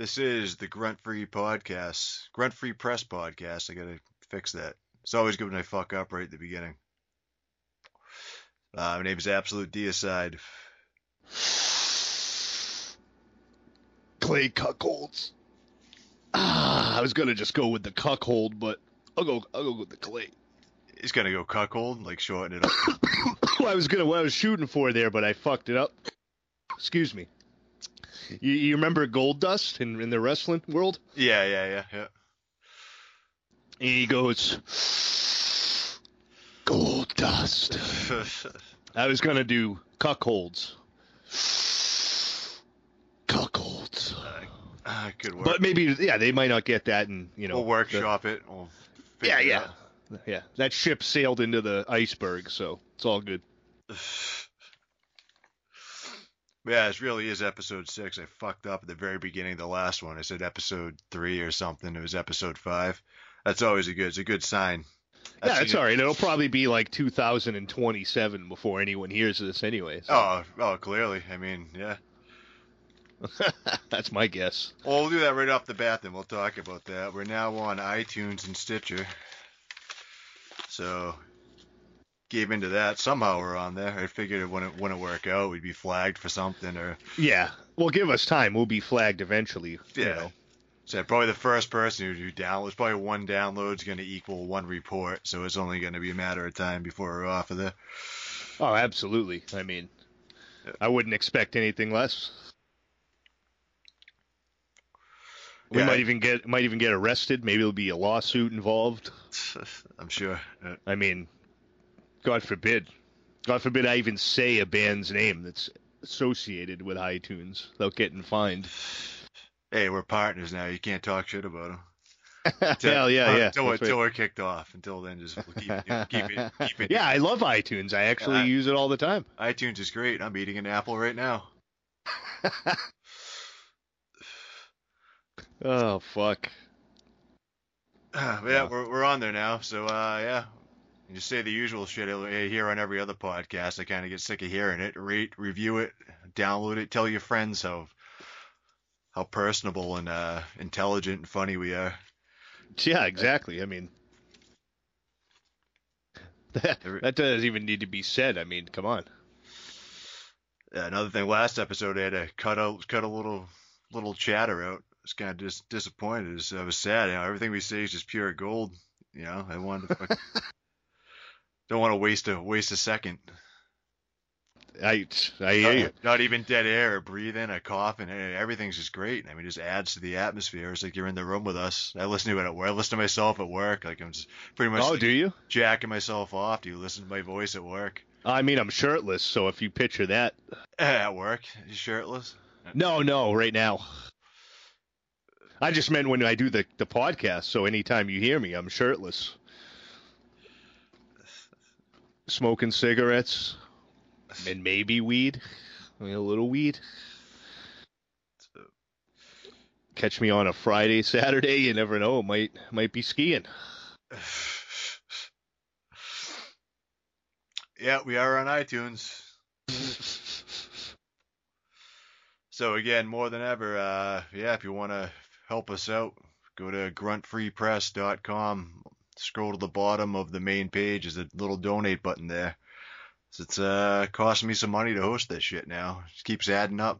This is the Grunt Free Podcast, Grunt Free Press Podcast. I gotta fix that. It's always good when I fuck up right at the beginning. My name is Absolute Deicide. Clay Cuckolds. I was gonna just go with the cuckold, but I'll go with the Clay. He's gonna go cuckold, like shorten it up. what I was shooting for there, but I fucked it up. Excuse me. You remember Gold Dust in the wrestling world? Yeah. He goes, Gold Dust. I was gonna do cuckolds. Cuckolds. Good work. But maybe, they might not get that, and we'll workshop it. We'll figure it out. Yeah. That ship sailed into the iceberg, so it's all good. Yeah, this really is episode 6. I fucked up at the very beginning of the last one. I said episode 3 or something. It was episode 5. That's always it's a good sign. That's all right. It'll probably be like 2027 before anyone hears this anyway. So. Oh, clearly. I mean, yeah. That's my guess. Well, we'll do that right off the bat, then we'll talk about that. We're now on iTunes and Stitcher. So, gave into that. Somehow we're on there. I figured it wouldn't work out. We'd be flagged for something or... Yeah. Well, give us time. We'll be flagged eventually. Yeah. So probably the first person who downloads, probably one download is going to equal one report. So it's only going to be a matter of time before we're off of there. Oh, absolutely. I mean, I wouldn't expect anything less. We might even get arrested. Maybe there'll be a lawsuit involved. I'm sure. I mean, God forbid. God forbid I even say a band's name that's associated with iTunes without getting fined. Hey, we're partners now. You can't talk shit about them. Hell yeah. Until we're kicked off. Until then, just keep it. Yeah, I love iTunes. I actually use it all the time. iTunes is great. I'm eating an apple right now. Oh, fuck. Yeah, we're on there now. So, yeah. You just say the usual shit I hear on every other podcast. I kind of get sick of hearing it. Rate, review it, download it, tell your friends how personable and intelligent and funny we are. Yeah, exactly. I mean, that doesn't even need to be said. I mean, come on. Yeah, another thing, last episode I had to cut a little chatter out. I was kind of disappointed. I was sad. Everything we say is just pure gold. I wanted to don't want to waste a second. I hear you. Not even dead air or breathing, a cough, and everything's just great. I mean, it just adds to the atmosphere. It's like you're in the room with us. I listen to it at work. I listen to myself at work. Like I'm just pretty much. Oh, do you? Jacking myself off. Do you listen to my voice at work? I mean, I'm shirtless, so if you picture that. At work, you shirtless? No, right now. I just meant when I do the podcast, so anytime you hear me, I'm shirtless. Smoking cigarettes. And maybe weed. I mean, a little weed. Catch me on a Friday, Saturday, you never know. Might be skiing. Yeah, we are on iTunes. So again, more than ever, if you want to help us out, go to gruntfreepress.com. Scroll to the bottom of the main page. There's a little donate button there. So it's costing me some money to host this shit now. It just keeps adding up.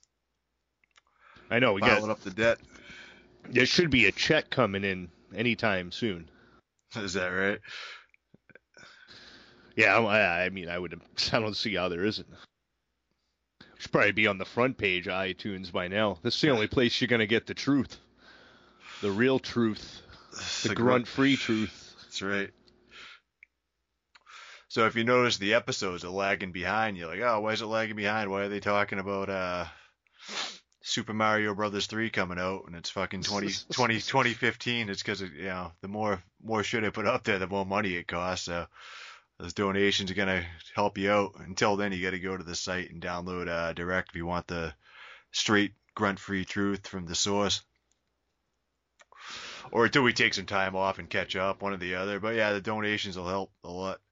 I know. We got up the debt. There should be a check coming in anytime soon. Is that right? Yeah, I mean, I don't see how there isn't. Should probably be on the front page of iTunes by now. This is the only place you're going to get the truth. The real truth. The grunt-free truth. That's right. So if you notice the episodes are lagging behind, you're like, oh, why is it lagging behind? Why are they talking about Super Mario Brothers 3 coming out and it's fucking 2015? It's because, the more shit I put up there, the more money it costs. So those donations are going to help you out. Until then, you got to go to the site and download direct if you want the straight grunt-free truth from the source. Or until we take some time off and catch up, one or the other. But yeah, the donations will help a lot.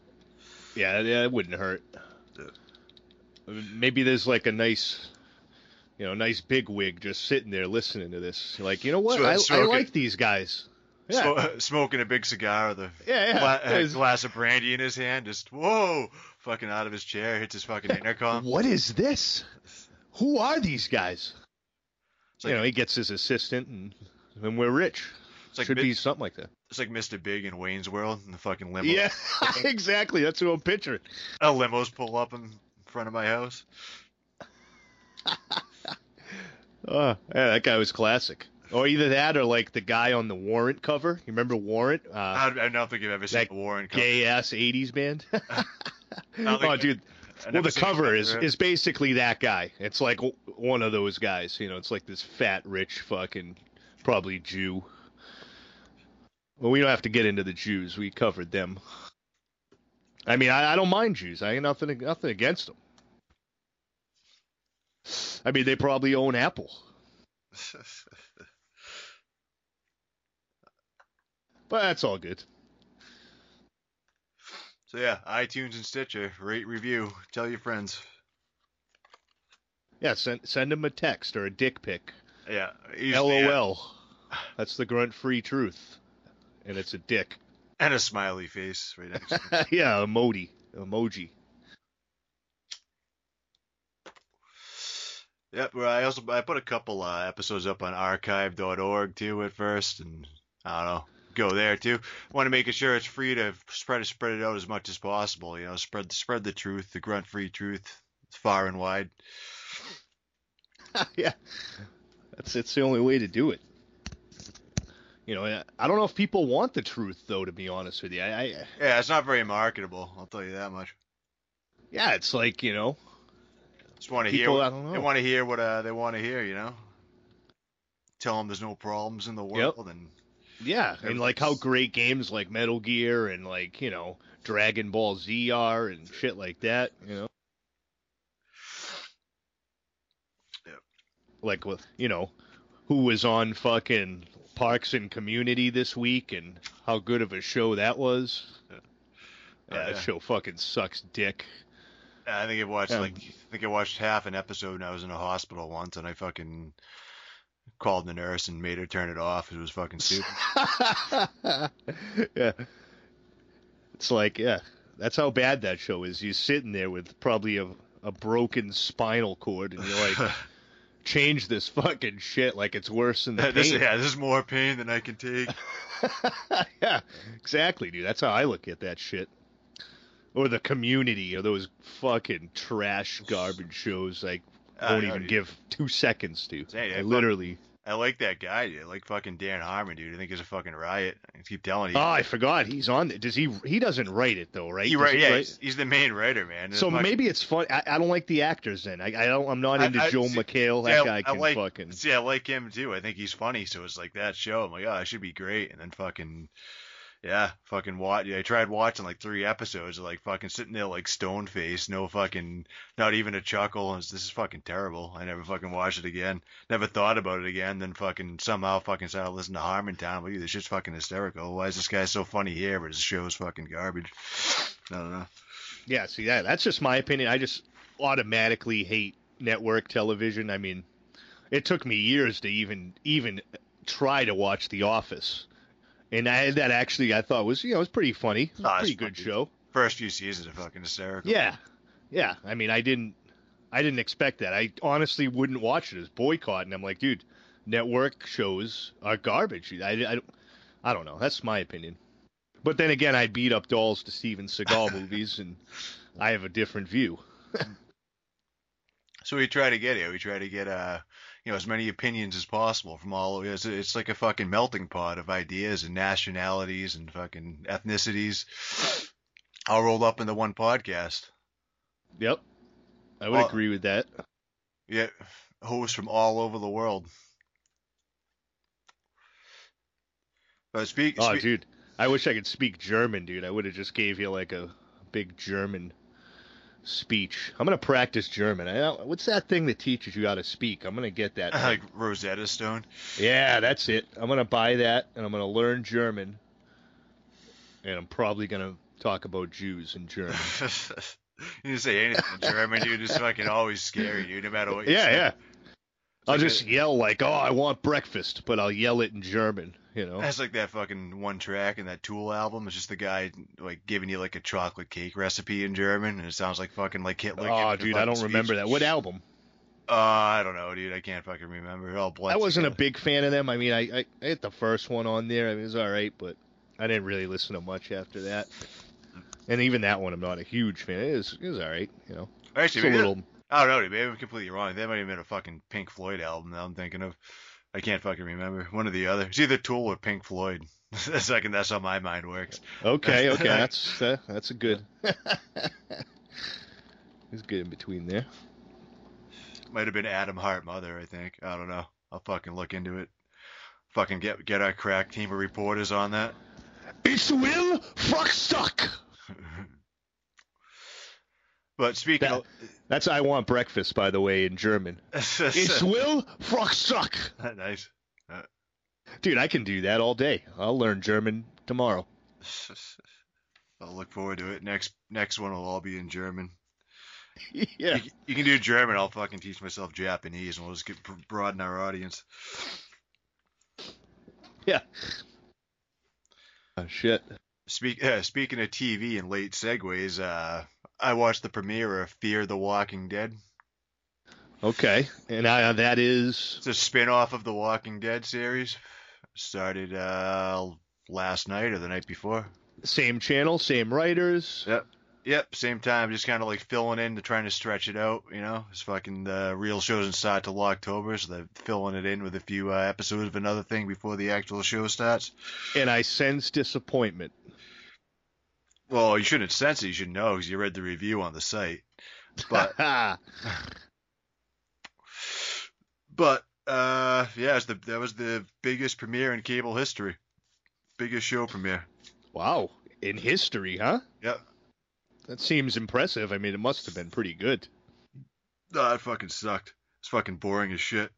Yeah, it wouldn't hurt. Maybe there's like a nice nice big wig just sitting there listening to this. Like, you know what? I Smoking- like these guys. Yeah. Smoking a big cigar with a Yeah. glass of brandy in his hand, just whoa, fucking out of his chair, hits his fucking intercom. What is this? Who are these guys? It's like, He gets his assistant, and we're rich. it's like Should be something like that. It's like Mr. Big in Wayne's World in the fucking limo. Yeah, exactly. That's what I'm picturing. Limos pull up in front of my house. Yeah, that guy was classic. Or either that or like the guy on the Warrant cover. You remember Warrant? I don't think I've ever seen that the Warren cover. Gay-ass 80s band. think- Dude. I've Well, never the seen a cover of it. is basically that guy. It's like one of those guys. It's like this fat, rich fucking, probably Jew. Well, we don't have to get into the Jews. We covered them. I mean, I don't mind Jews. I ain't nothing against them. I mean, they probably own Apple. But that's all good. So yeah, iTunes and Stitcher, rate, review, tell your friends. Yeah, send them a text or a dick pic. Yeah. LOL. That's the grunt-free truth. And it's a dick. And a smiley face right next to it. Yeah, emoji. Yep. Well, I put a couple episodes up on archive.org too at first, and I don't know, go there too. Want to make sure it's free to spread it out as much as possible. Spread the truth, the grunt-free truth, far and wide. Yeah, it's the only way to do it. I don't know if people want the truth though. To be honest with you, Yeah, it's not very marketable. I'll tell you that much. Yeah, it's like Just want to hear. people. I don't know. They want to hear what they want to hear. Tell them there's no problems in the world, and Yeah, and like how great games like Metal Gear and like Dragon Ball Z are and shit like that. Yep. Like with who was on fucking Parks and Community this week and how good of a show that was. Yeah, that show fucking sucks dick. I think I watched half an episode and I was in a hospital once and I fucking called the nurse and made her turn it off. It was fucking stupid. Yeah. It's like, that's how bad that show is. You're sitting there with probably a broken spinal cord and you're like, change this fucking shit like it's worse than the pain. This is more pain than I can take. Yeah, exactly, dude. That's how I look at that shit. Or The Community, or those fucking trash garbage shows I won't even give 2 seconds to. Hey, literally. I like that guy, dude. I like fucking Dan Harmon, dude. I think he's a fucking riot. I keep telling you. Oh, I forgot. He's on. Does he? He doesn't write it though, right? He's the main writer, man. So maybe it's fun. I don't like the actors then. I'm not into Joe McHale. That guy can fucking. See, I like him too. I think he's funny. So it's like that show. I'm like, oh, it should be great. And then fucking. Yeah, fucking watch. Yeah, I tried watching like 3 episodes of like fucking sitting there like stone faced, no fucking, not even a chuckle. This is fucking terrible. I never fucking watched it again. Never thought about it again. Then fucking somehow fucking started listening to Harmontown. I'm like, this shit's fucking hysterical. Why is this guy so funny here, but his show's fucking garbage? I don't know. Yeah, see that's just my opinion. I just automatically hate network television. I mean, it took me years to even try to watch The Office. And I thought was was pretty funny. Pretty good show. First few seasons are fucking hysterical. Yeah. I mean, I didn't expect that. I honestly wouldn't watch it as boycott. And I'm like, dude, network shows are garbage. I don't know. That's my opinion. But then again, I beat up dolls to Steven Seagal movies, and I have a different view. So we try to get as many opinions as possible from all. It's like a fucking melting pot of ideas and nationalities and fucking ethnicities, all rolled up into one podcast. Yep, I would agree with that. Yeah, hosts from all over the world. But dude, I wish I could speak German, dude. I would have just gave you like a big German speech. I'm gonna practice German. What's that thing that teaches you how to speak? I'm gonna get that. Like Rosetta Stone. Yeah, that's it. I'm gonna buy that and I'm gonna learn German. And I'm probably gonna talk about Jews in German. You didn't say anything in German, dude. It's fucking always scary, dude. No matter what you say. Yeah. I'll just yell like, "Oh, I want breakfast," but I'll yell it in German, you know. That's like that fucking one track in that Tool album. It's just the guy like giving you like a chocolate cake recipe in German, and it sounds like fucking like Hitler. Oh, giving a dude, I fucking don't remember speech. that. What album? I don't know, dude. I can't fucking remember. It all I blends wasn't a together. big fan of them. I mean, I hit the first one on there. I mean, it was all right, but I didn't really listen to much after that. And even that one, I'm not a huge fan. It was all right, you know. Actually, It's a maybe little. I don't know, dude. Maybe I'm completely wrong. That might have been a fucking Pink Floyd album that I'm thinking of. I can't fucking remember. One or the other. It's either Tool or Pink Floyd. That's how my mind works. Okay, that's a good. It's good in between there. Might have been Adam Hart Mother, I think. I don't know. I'll fucking look into it. Fucking get our crack team of reporters on that. Ich will fuck suck. But speaking of, That's I want breakfast, by the way, in German. Ich will fuck suck. nice. Dude, I can do that all day. I'll learn German tomorrow. I'll look forward to it. Next one will all be in German. Yeah. You can do German. I'll fucking teach myself Japanese, and we'll just broaden our audience. Yeah. Oh, shit. Speaking of TV and late segues, I watched the premiere of Fear the Walking Dead. Okay. And that is... It's a spin-off of the Walking Dead series. Started last night or the night before. Same channel, same writers. Yep, same time, just kind of like filling in to trying to stretch it out, you know. It's fucking the real show doesn't start till October, so they're filling it in with a few episodes of another thing before the actual show starts. And I sense disappointment. Well, you shouldn't sense it, you should know, because you read the review on the site. But, yeah, that was the biggest premiere in cable history. Biggest show premiere. Wow. In history, huh? Yep. That seems impressive. I mean, it must have been pretty good. No, it fucking sucked. It's fucking boring as shit.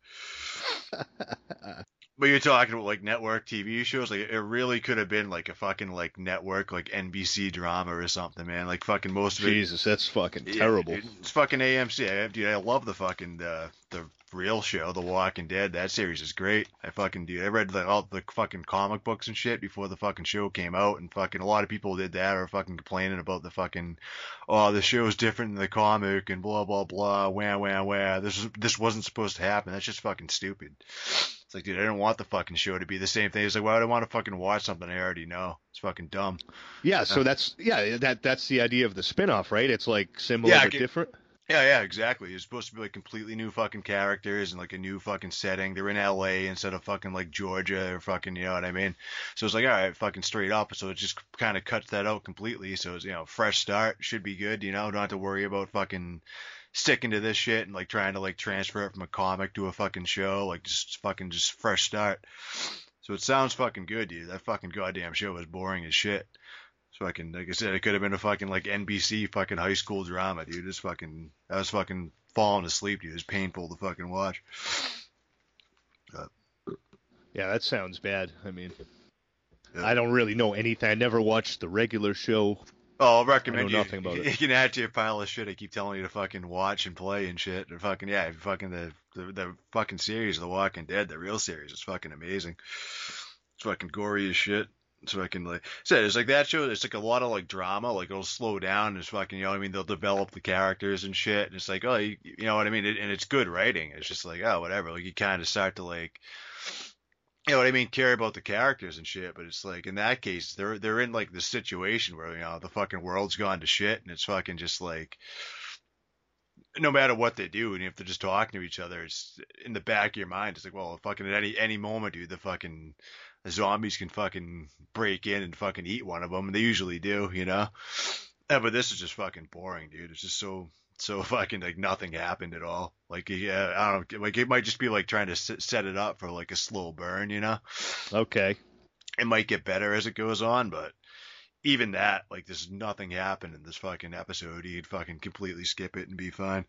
But you're talking about like network TV shows, like it really could have been like a fucking like network like NBC drama or something, man. Like fucking most of it. Jesus, that's fucking terrible. It's fucking AMC. Dude, I love the fucking the real show, The Walking Dead. That series is great. I read all the fucking comic books and shit before the fucking show came out, and fucking a lot of people did that are fucking complaining about the fucking, oh, the show's different than the comic and blah blah blah, wah wah wah. This wasn't supposed to happen. That's just fucking stupid. It's like, dude, I didn't want the fucking show to be the same thing. It's like, why would I want to fucking watch something I already know? It's fucking dumb. Yeah, so that's the idea of the spin-off, right? It's like similar but different. Yeah, exactly. It's supposed to be like completely new fucking characters and like a new fucking setting. They're in LA instead of fucking like Georgia or fucking, you know what I mean? So it's like, all right, fucking straight up. So it just kind of cuts that out completely. So it's, you know, fresh start, should be good, you know, don't have to worry about fucking sticking to this shit and like trying to like transfer it from a comic to a fucking show. Like just fresh start. So it sounds fucking good, dude. That fucking goddamn show was boring as shit. So fucking, like I said, it could have been a fucking like NBC fucking high school drama, dude. I was fucking falling asleep, dude. It was painful to fucking watch. Yeah, that sounds bad. I mean, yeah. I don't really know anything. I never watched the regular show. Oh, I'll recommend I know nothing about it. You can add to your pile of shit I keep telling you to fucking watch and play and shit. And fucking, yeah, fucking the fucking series, The Walking Dead, the real series, is fucking amazing. It's fucking gory as shit. So I can like said it's like that show. It's like a lot of like drama. Like it'll slow down. It's fucking, you know what I mean. They'll develop the characters and shit. And it's like, oh, you know what I mean. And it's good writing. It's just like, oh, whatever. Like you kind of start to like, you know what I mean, care about the characters and shit. But it's like in that case, they're in like the situation where, you know, the fucking world's gone to shit, and it's fucking just like, no matter what they do, and if they're just talking to each other, it's in the back of your mind. It's like, well, fucking at any moment, dude, the zombies can fucking break in and fucking eat one of them, and they usually do, you know. Yeah, but this is just fucking boring, dude. It's just so fucking like nothing happened at all. Like, yeah, I don't know, like it might just be like trying to set it up for like a slow burn, you know. Okay. It might get better as it goes on, but even that, like, there's nothing happened in this fucking episode. You'd fucking completely skip it and be fine.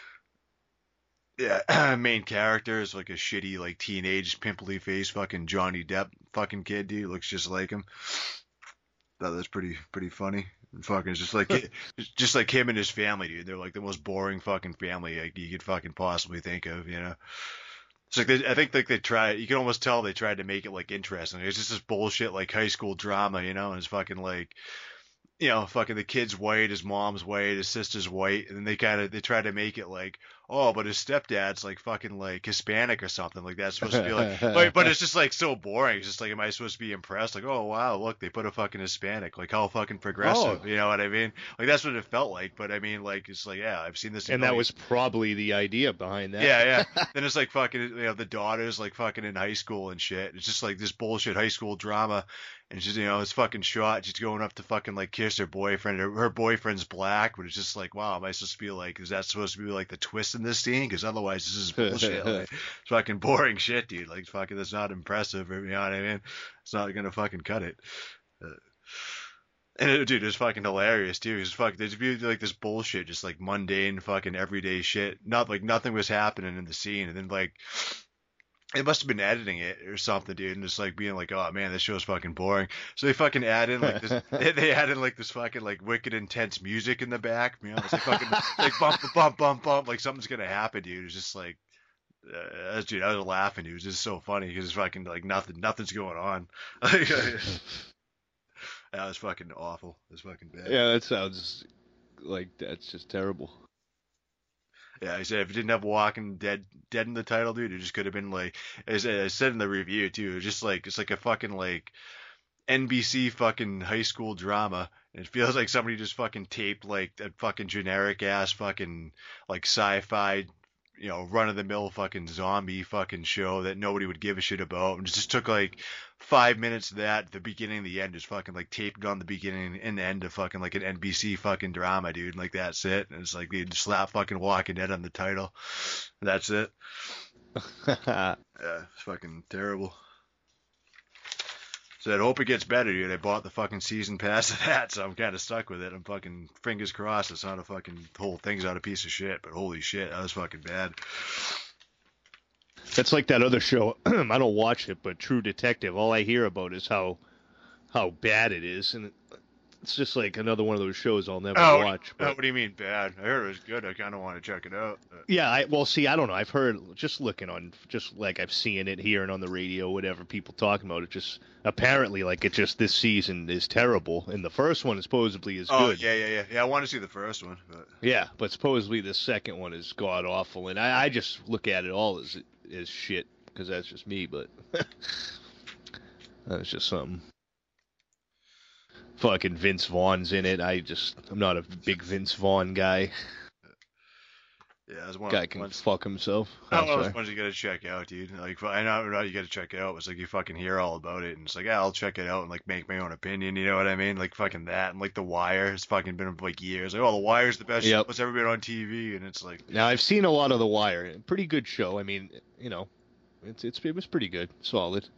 Yeah, main character is like a shitty, like, teenage, pimply face fucking Johnny Depp fucking kid, dude. Looks just like him. Thought that's pretty funny. And fucking just like him and his family, dude. They're like the most boring fucking family like you could fucking possibly think of, you know. It's like I think like they tried. You can almost tell they tried to make it like interesting. It's just this bullshit like high school drama, and it's fucking like fucking the kid's white, his mom's white, his sister's white, and then they try to make it like, oh, but his stepdad's like fucking like Hispanic or something like that's supposed to be like, but it's just like so boring. It's just like, am I supposed to be impressed? Like, oh wow, look, they put a fucking Hispanic, like how fucking progressive, Oh, you know what I mean? Like that's what it felt like. But I mean, like it's like, yeah, I've seen this. and that was probably the idea behind that. Yeah. Then it's like fucking, the daughter's like fucking in high school and shit. It's just like this bullshit high school drama. And she's, it's fucking shot. She's going up to fucking like kiss her boyfriend. Her boyfriend's black, but it's just like, wow, am I supposed to be like, is that supposed to be like the twist in this scene? Because otherwise, this is bullshit. Like, it's fucking boring shit, dude. Like, fucking, that's not impressive. You know what I mean? It's not gonna fucking cut it. And dude, it's fucking hilarious too. It's fucking, there's like this bullshit, just like mundane, fucking everyday shit. Not like nothing was happening in the scene, and then like they must have been editing it or something, dude, and just like being like, oh man, this show's fucking boring. So they fucking add in like this, they add in like this fucking like wicked intense music in the back, It's like fucking like bump, bump, bump, bump, like something's gonna happen, dude. It's just like, dude, I was laughing, dude. It was just so funny because it's fucking like nothing's going on. That was fucking awful. It was fucking bad. Yeah, that sounds like that's just terrible. Yeah, I said if it didn't have Walking Dead in the title, dude, it just could have been like, as I said in the review too, just like it's like a fucking like NBC fucking high school drama. And it feels like somebody just fucking taped like a fucking generic ass fucking like sci-fi, run of the mill fucking zombie fucking show that nobody would give a shit about, and it just took like 5 minutes of that, the beginning and the end, just fucking like taped on the beginning and end of fucking like an NBC fucking drama, dude. Like that's it. And it's like they just slap fucking Walking Dead on the title. That's it. Yeah, it's fucking terrible. So I hope it gets better, dude. I bought the fucking season pass of that, so I'm kind of stuck with it. I'm fucking fingers crossed it's not a fucking, the whole thing's not a piece of shit, but holy shit, that was fucking bad. That's like that other show. I don't watch it, but True Detective. All I hear about is how bad it is, and it's just like another one of those shows I'll never watch. But... what do you mean bad? I heard it was good. I kind of want to check it out. Yeah, I don't know. I've heard, just looking on, just like I've seen it, hearing on the radio, whatever, people talking about it. Just apparently, like it just this season is terrible, and the first one supposedly is good. Yeah. I want to see the first one. But... Yeah, but supposedly the second one is god awful, and I just look at it all as shit because that's just me. But that's just something. Fucking Vince Vaughn's in it. I'm not a big Vince Vaughn guy. Yeah, that's one. Guy can fuck himself. Those ones you gotta check out, dude. Like, I know you gotta check it out. It's like you fucking hear all about it, and it's like, yeah, I'll check it out and like make my own opinion. You know what I mean? Like fucking that, and like The Wire. It's fucking been like years. Like, oh, The Wire's the best show that's ever been on TV, and it's like. Now I've seen a lot of The Wire. Pretty good show. I mean, it was pretty good, solid.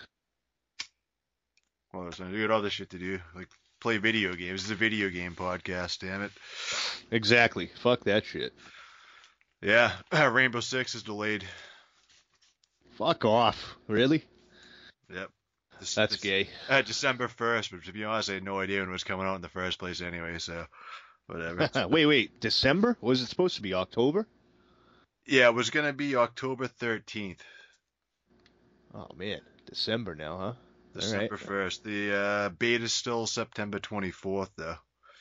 Well, you got other shit to do, like play video games. It's a video game podcast, damn it. Exactly. Fuck that shit. Yeah, Rainbow Six is delayed. Fuck off. Really? Yep. That's gay. December 1st, but to be honest, I had no idea when it was coming out in the first place anyway, so whatever. Wait. December? Was it supposed to be October? Yeah, it was going to be October 13th. Oh, man. December now, huh? December 1st. The beta's still September 24th, though.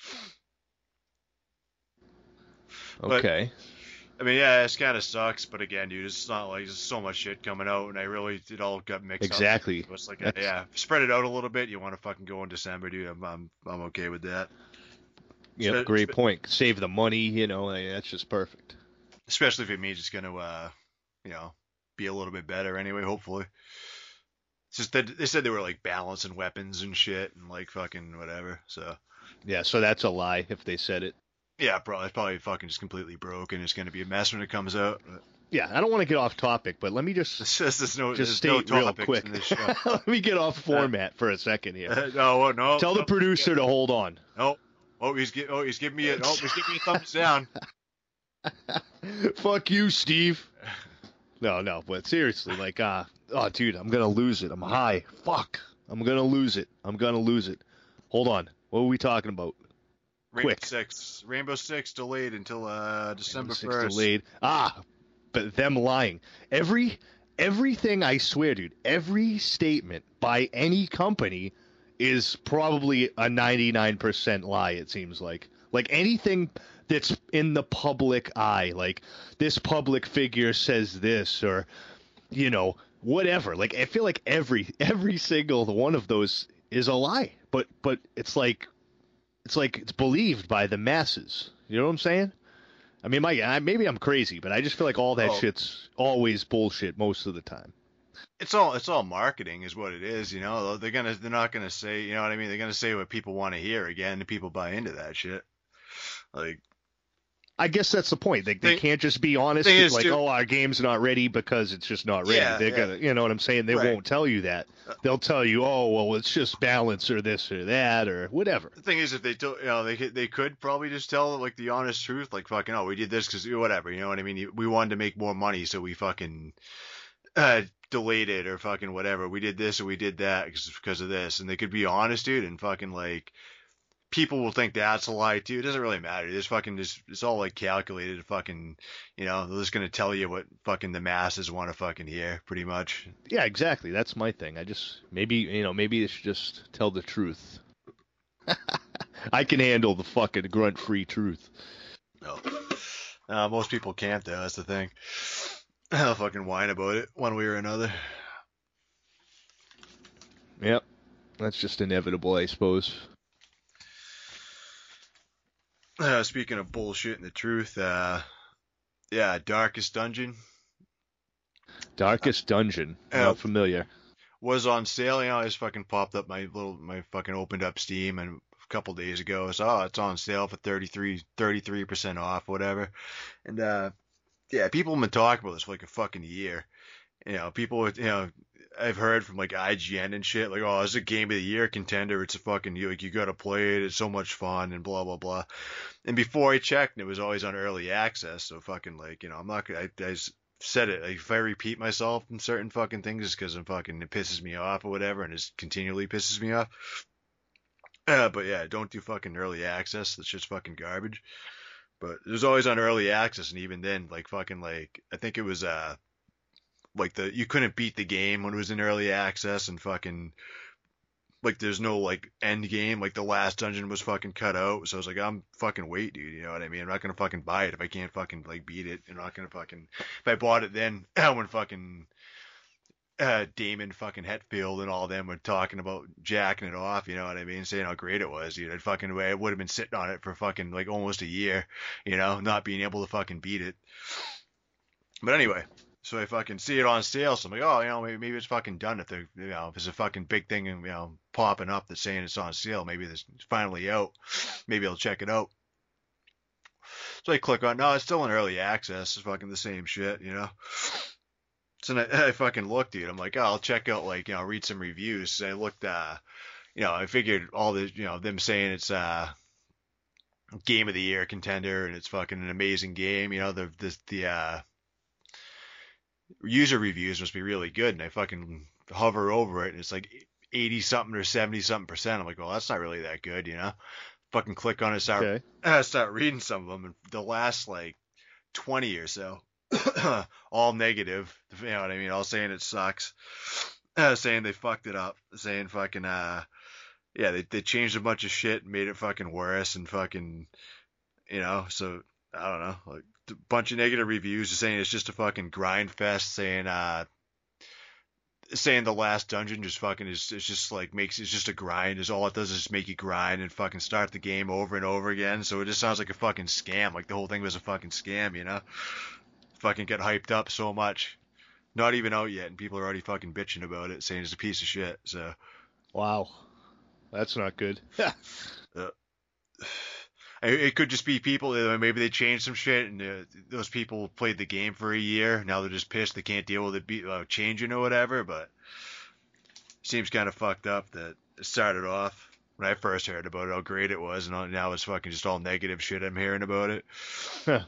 Okay. But, I mean, yeah, it kind of sucks, but again, dude, it's not like there's so much shit coming out, and it all got mixed up. Exactly. So it's like, spread it out a little bit. You want to fucking go in December, dude. I'm okay with that. Yeah, great point. Save the money, that's just perfect. Especially if it means it's going to, be a little bit better anyway, hopefully. It's just that they said they were like balancing weapons and shit and like fucking whatever. So yeah, so that's a lie if they said it. Yeah, probably fucking just completely broken. It's gonna be a mess when it comes out. But... Yeah, I don't want to get off topic, but let me just state real quick. Let me get off format for a second here. No. Tell the producer to hold on. No. He's giving me a thumbs down. Fuck you, Steve. No, but seriously, like, oh, dude, I'm gonna lose it. I'm high. Fuck. I'm gonna lose it. Hold on. What were we talking about? Rainbow Six delayed until December 1st. Delayed. But them lying. everything, I swear, dude, every statement by any company is probably a 99% lie, it seems like. Like anything that's in the public eye, like this public figure says this, or, whatever. Like, I feel like every single one of those is a lie, but it's like it's believed by the masses. You know what I'm saying? I mean, maybe I'm crazy, but I just feel like all that shit's always bullshit most of the time. It's all marketing is what it is, They're not gonna say, you know what I mean? They're gonna say what people want to hear again, and people buy into that shit. Like, I guess that's the point. They can't just be honest, our game's not ready because it's just not ready. Yeah, They're gonna, you know what I'm saying? They won't tell you that. They'll tell you, it's just balance or this or that or whatever. The thing is, if they they could probably just tell like the honest truth, like fucking, we did this because whatever, you know what I mean? We wanted to make more money, so we fucking delayed it or fucking whatever. We did this or we did that because of this, and they could be honest, dude, and fucking like. People will think that's a lie too. It doesn't really matter. It's all like calculated. Fucking, they're just gonna tell you what fucking the masses want to fucking hear, pretty much. Yeah, exactly. That's my thing. I just maybe they should just tell the truth. I can handle the fucking grunt-free truth. No, most people can't though. That's the thing. They'll fucking whine about it one way or another. Yep, that's just inevitable, I suppose. Speaking of bullshit and the truth, Darkest Dungeon. Darkest Dungeon. Not familiar. Was on sale. I just fucking popped up my fucking opened up Steam and a couple days ago. So it's on sale for 33% off, whatever. And people have been talking about this for like a fucking year. People, I've heard from like IGN and shit, like, it's a game of the year contender. It's a fucking, you gotta play it. It's so much fun and blah, blah, blah. And before I checked, it was always on early access. So fucking like, I'm not gonna, I said it, like, if I repeat myself in certain fucking things, it's because it pisses me off or whatever. And it continually pisses me off. But yeah, don't do fucking early access. That's just fucking garbage. But it was always on early access. And even then, like fucking like, I think it was, like you couldn't beat the game when it was in early access, and fucking like there's no like end game, like the last dungeon was fucking cut out. So I was like, I'm fucking wait, dude, you know what I mean? I'm not gonna fucking buy it if I can't fucking like beat it. I'm not gonna fucking, if I bought it then when fucking Damon fucking Hetfield and all them were talking about jacking it off, you know what I mean, saying how great it was, dude, I would have been sitting on it for fucking like almost a year, not being able to fucking beat it. But anyway, so I fucking see it on sale, so I'm like, maybe it's fucking done. If if it's a fucking big thing and popping up that's saying it's on sale, maybe it's finally out. Maybe I'll check it out. So I click on, no, it's still in early access. It's fucking the same shit, So I fucking looked, dude. I'm like, I'll check out, like, read some reviews. So I looked, I figured all the, them saying it's game of the year contender and it's fucking an amazing game. The user reviews must be really good, and I fucking hover over it and it's like 80 something or 70 something percent. I'm like, well, that's not really that good, Fucking click on it, start reading some of them, and the last like 20 or so, all negative, you know what I mean, all saying it sucks, saying they fucked it up, saying fucking they changed a bunch of shit and made it fucking worse, and fucking, so I don't know, like a bunch of negative reviews saying it's just a fucking grind fest, saying the last dungeon just fucking it's just like it's just a grind, is all it does is just make you grind and fucking start the game over and over again. So it just sounds like a fucking scam, like the whole thing was a fucking scam, fucking get hyped up so much, not even out yet, and people are already fucking bitching about it, saying it's a piece of shit. So wow, that's not good. It could just be people, maybe they changed some shit, and those people played the game for a year. Now they're just pissed they can't deal with it changing or whatever, but it seems kind of fucked up that it started off, when I first heard about it, how great it was, and now it's fucking just all negative shit I'm hearing about it. Huh.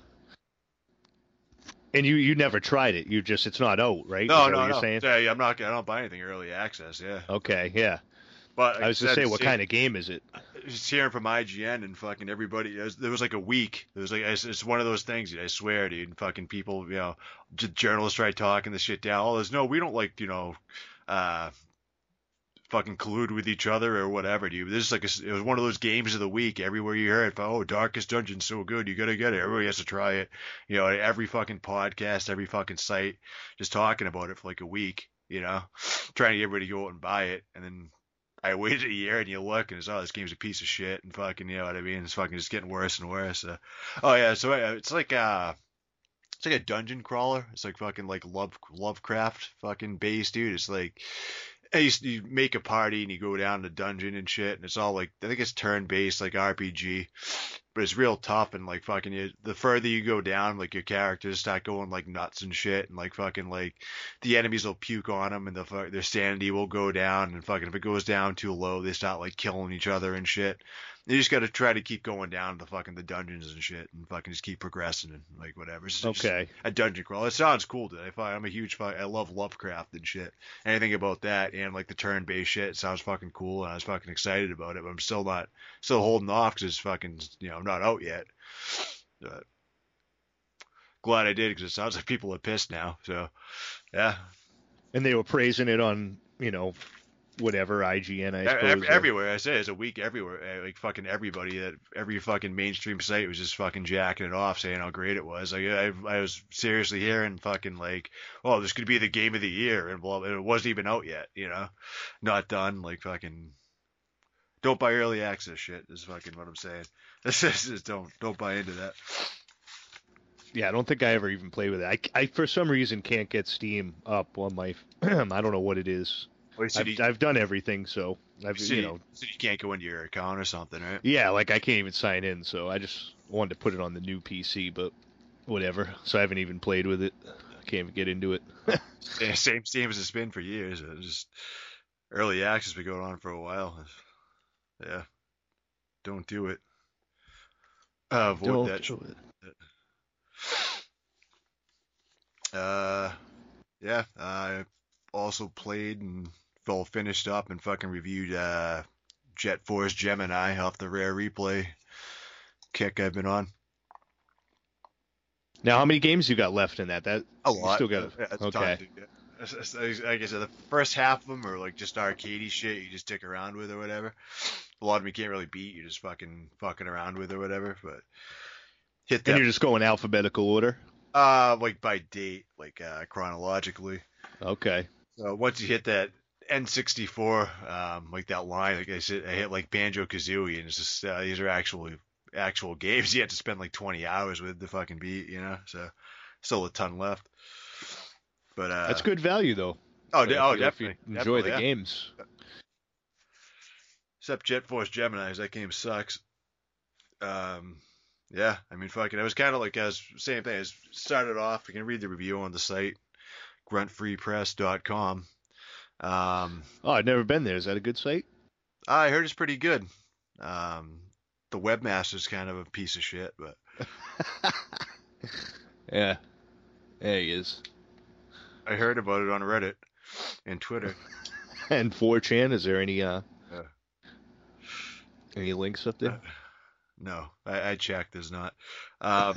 And you never tried it. It's not out, right? No, what no. You're saying? Yeah, I don't buy anything early access, yeah. Okay, yeah. But I was going to say, what kind of game is it? just hearing from IGN and fucking everybody, there was like a week. It was like it's one of those things, dude, I swear, dude. And fucking people, journalists try talking this shit down. Oh, there's no, we don't like, fucking collude with each other or whatever, dude. This is like it was one of those games of the week. Everywhere you heard, oh, Darkest Dungeon's so good, you gotta get it. Everybody has to try it. Every fucking podcast, every fucking site, just talking about it for like a week. Trying to get everybody to go out and buy it, and then I waited a year and you look and it's this game's a piece of shit and fucking, you know what I mean? It's fucking just getting worse and worse. It's like a dungeon crawler. It's like fucking like Lovecraft fucking base, dude. It's like you make a party and you go down the dungeon and shit, and it's all like, I think it's turn based like RPG, but it's real tough, and like fucking the further you go down, like your characters start going like nuts and shit, and like fucking like the enemies will puke on them and their sanity will go down, and fucking if it goes down too low, they start like killing each other and shit. You just got to try to keep going down to fucking the dungeons and shit, and fucking just keep progressing and like whatever. It's just a dungeon crawl. It sounds cool, dude. I'm a huge I love Lovecraft and shit. Anything about that and like the turn-based shit, it sounds fucking cool, and I was fucking excited about it. But I'm still holding off because it's fucking not out yet. But glad I did, because it sounds like people are pissed now. So yeah. And they were praising it on whatever IGN, I suppose. Everywhere. I say it's a week everywhere. Like fucking everybody, every fucking mainstream site was just fucking jacking it off, saying how great it was. Like I was seriously hearing fucking like, oh, this could be the game of the year, and blah, and it wasn't even out yet. Not done. Like fucking, don't buy early access shit. Is fucking what I'm saying. Just don't buy into that. Yeah, I don't think I ever even played with it. I for some reason can't get Steam up on my. I don't know what it is. I've done everything, so so you can't go into your account or something, right? Yeah, like I can't even sign in, so I just wanted to put it on the new PC, but whatever. So I haven't even played with it. I can't even get into it. Yeah, same as it's been for years. Just early access been going on for a while. Yeah, don't do it. Avoid that. Do it. Yeah. I also played and finished up and fucking reviewed Jet Force Gemini off the Rare Replay kick I've been on. Now, how many games you got left in that? A lot. You still got okay. Like I said, the first half of them are like just arcadey shit you just dick around with or whatever. A lot of them you can't really beat. You're just fucking around with or whatever. But hit that. And you're just going alphabetical order? Like by date, like chronologically. Okay. So once you hit that N64, like that line, like I said, I hit like Banjo-Kazooie, and it's just these are actual games you have to spend like 20 hours with to fucking beat, So still a ton left. But that's good value though. Definitely. Enjoy the games. Except Jet Force Gemini, that game sucks. Yeah, I mean, fucking, it was kind of like, same thing. I started off, you can read the review on the site, gruntfreepress.com. I've never been there. Is that a good site? I heard it's pretty good. The webmaster's kind of a piece of shit, but. Yeah. Yeah, he is. I heard about it on Reddit and Twitter. And 4chan, is there any links up there? No, I checked. There's not. But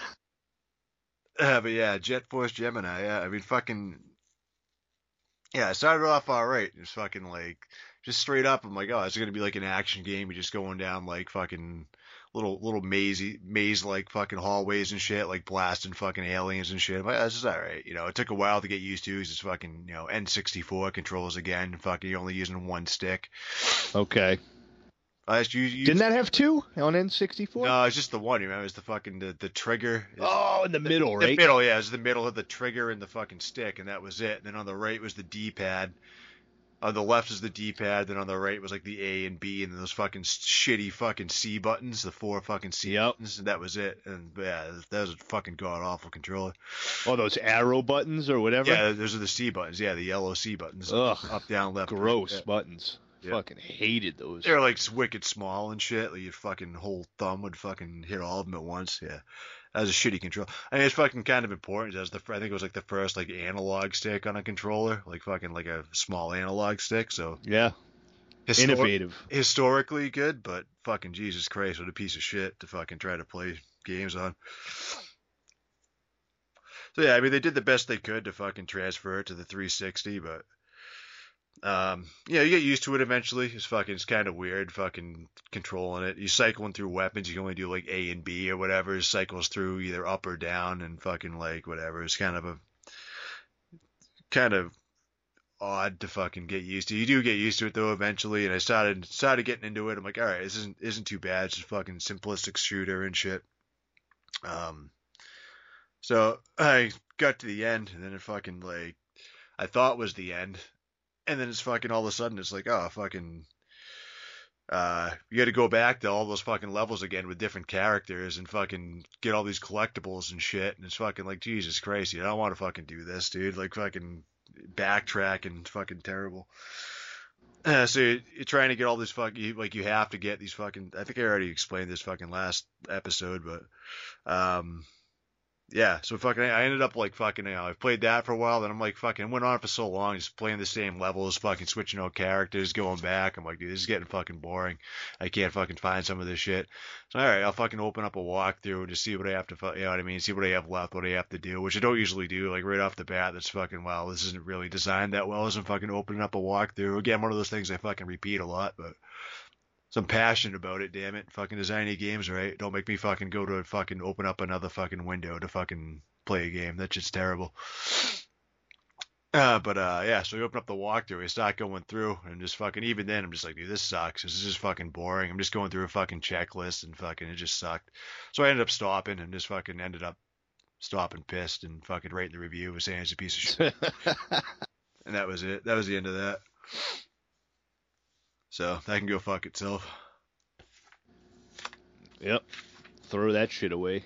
yeah, Jet Force Gemini. Yeah, I mean, fucking. Yeah, I started off all right. It's fucking like just straight up. I'm like, oh, it's gonna be like an action game. You're just going down like fucking little maze like fucking hallways and shit, like blasting fucking aliens and shit. I'm like, this is all right. It took a while to get used to. Cause it's fucking N64 controls again. Fucking you're only using one stick. Okay. Didn't that have two on N64? No, it's just the one. You remember? It's the fucking the trigger. In the middle, right? The middle, yeah. It was the middle of the trigger and the fucking stick, and that was it. And then on the right was the D-pad. On the left is the D-pad. Then on the right was like the A and B, and then those fucking shitty fucking C buttons, the 4 fucking C buttons, and that was it. And yeah, that was a fucking god awful controller. Oh, those arrow buttons or whatever. Yeah, those are the C buttons. Yeah, the yellow C buttons. Ugh, up, down, left. Gross buttons. Yeah. Fucking hated those. They're like wicked small and shit. Like your fucking whole thumb would fucking hit all of them at once. Yeah, that was a shitty control. I mean, it's fucking kind of important. I think it was like the first like analog stick on a controller, like fucking like a small analog stick. So yeah, Innovative. Historically good, but fucking Jesus Christ, what a piece of shit to fucking try to play games on. So yeah, I mean they did the best they could to fucking transfer it to the 360, but yeah, you get used to it eventually. It's kind of weird fucking controlling it. You cycling through weapons, you can only do like A and B or whatever. It cycles through either up or down and fucking like whatever. It's kind of odd to fucking get used to. You do get used to it though eventually, and I started getting into it. I'm like, all right, this isn't too bad. It's just fucking simplistic shooter and shit. So I got to the end, and then it fucking like I thought was the end, and then it's fucking all of a sudden it's like, oh fucking you got to go back to all those fucking levels again with different characters and fucking get all these collectibles and shit, and it's fucking like Jesus Christ, I don't want to fucking do this, dude. Like fucking backtrack and fucking terrible. So you're trying to get all this fucking like you have to get these fucking. I think I already explained this fucking last episode, but yeah, so fucking, I ended up like fucking, I've played that for a while, then I'm like fucking, went on for so long, just playing the same levels, fucking switching out characters, going back. I'm like, dude, this is getting fucking boring. I can't fucking find some of this shit. So, alright, I'll fucking open up a walkthrough and just see what I have to, you know what I mean? See what I have left, what I have to do, which I don't usually do, like right off the bat. That's fucking, wow, this isn't really designed that well as I'm fucking opening up a walkthrough. Again, one of those things I fucking repeat a lot, but. So I'm passionate about it, damn it. Fucking designing games, right? Don't make me fucking go to fucking open up another fucking window to fucking play a game. That's just terrible. But yeah, so we open up the walkthrough, we start going through, and just fucking, even then, I'm just like, dude, this sucks. This is just fucking boring. I'm just going through a fucking checklist, and fucking, it just sucked. So I ended up stopping, and just fucking ended up stopping pissed, and fucking writing the review, was saying it's a piece of shit. And that was it. That was the end of that. So that can go fuck itself. Yep. Throw that shit away.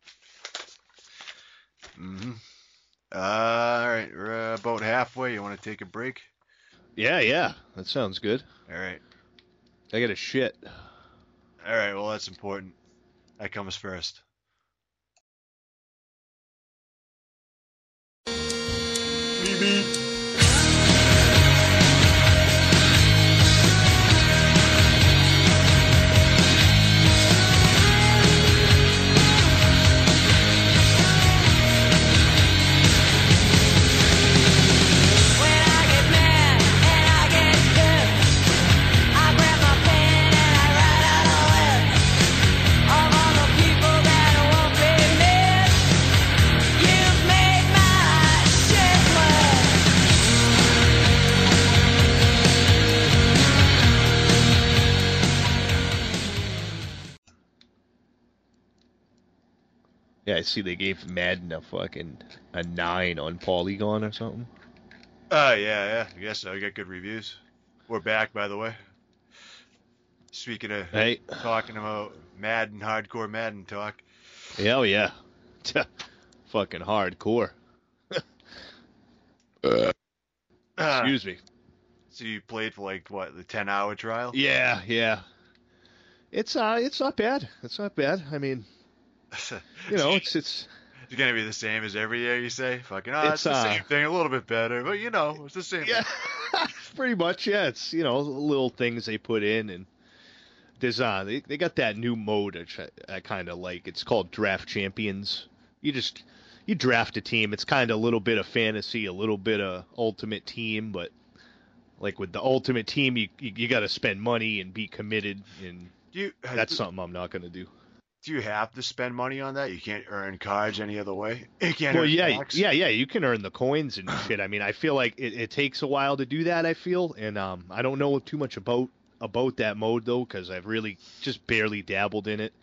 Mm-hmm. All right, we're about halfway. You want to take a break? Yeah. That sounds good. All right. I got a shit. All right, well, that's important. That comes first. Beep, beep. Yeah, I see they gave Madden a 9 on Polygon or something. Yeah. I guess so. I got good reviews. We're back, by the way. Speaking of talking about Madden, hardcore Madden talk. Hell yeah. Fucking hardcore. Excuse me. So you played for like what, the 10-hour trial? Yeah. It's not bad. It's not bad. I mean, it's gonna be the same as every year, you say? Fucking, it's the same thing, a little bit better, but it's the same. Yeah, pretty much. Yeah, it's little things they put in, and there's they got that new mode which I kind of like. It's called Draft Champions. You draft a team. It's kind of a little bit of fantasy, a little bit of Ultimate Team, but like with the Ultimate Team, you got to spend money and be committed, and that's something I'm not gonna do. Do you have to spend money on that? You can't earn cards any other way? You can't yeah, you can earn the coins and shit. I mean, I feel like it takes a while to do that, I feel. And I don't know too much about that mode, though, because I've really just barely dabbled in it.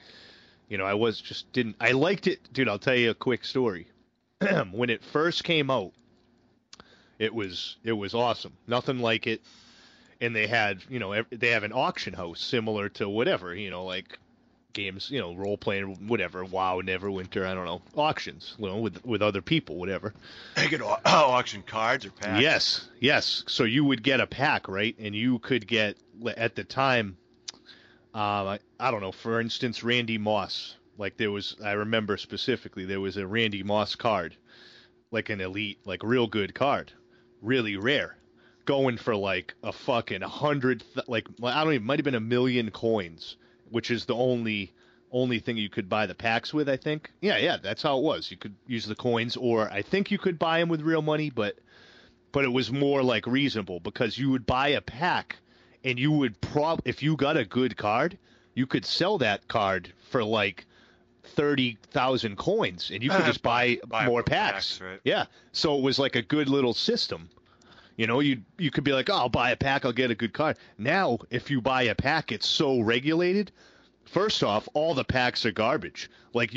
I liked it. Dude, I'll tell you a quick story. When it first came out, it was awesome. Nothing like it. And they had, they have an auction house similar to whatever, like games, role playing, whatever, WoW, Neverwinter, I don't know, auctions, with other people, whatever. They could auction cards or packs. Yes. So you would get a pack, right? And you could get, at the time, I don't know, for instance, Randy Moss. Like I remember specifically, there was a Randy Moss card, like an elite, like real good card, really rare. going for like a fucking 100, like I don't even, might have been 1,000,000 coins, which is the only thing you could buy the packs with, I think. Yeah, that's how it was. You could use the coins, or I think you could buy them with real money, but it was more like reasonable because you would buy a pack and you would if you got a good card, you could sell that card for like 30,000 coins and you could just buy more packs. Right? Yeah. So it was like a good little system. You know, you could be like, oh, I'll buy a pack, I'll get a good card. Now, if you buy a pack, it's so regulated. First off, all the packs are garbage. Like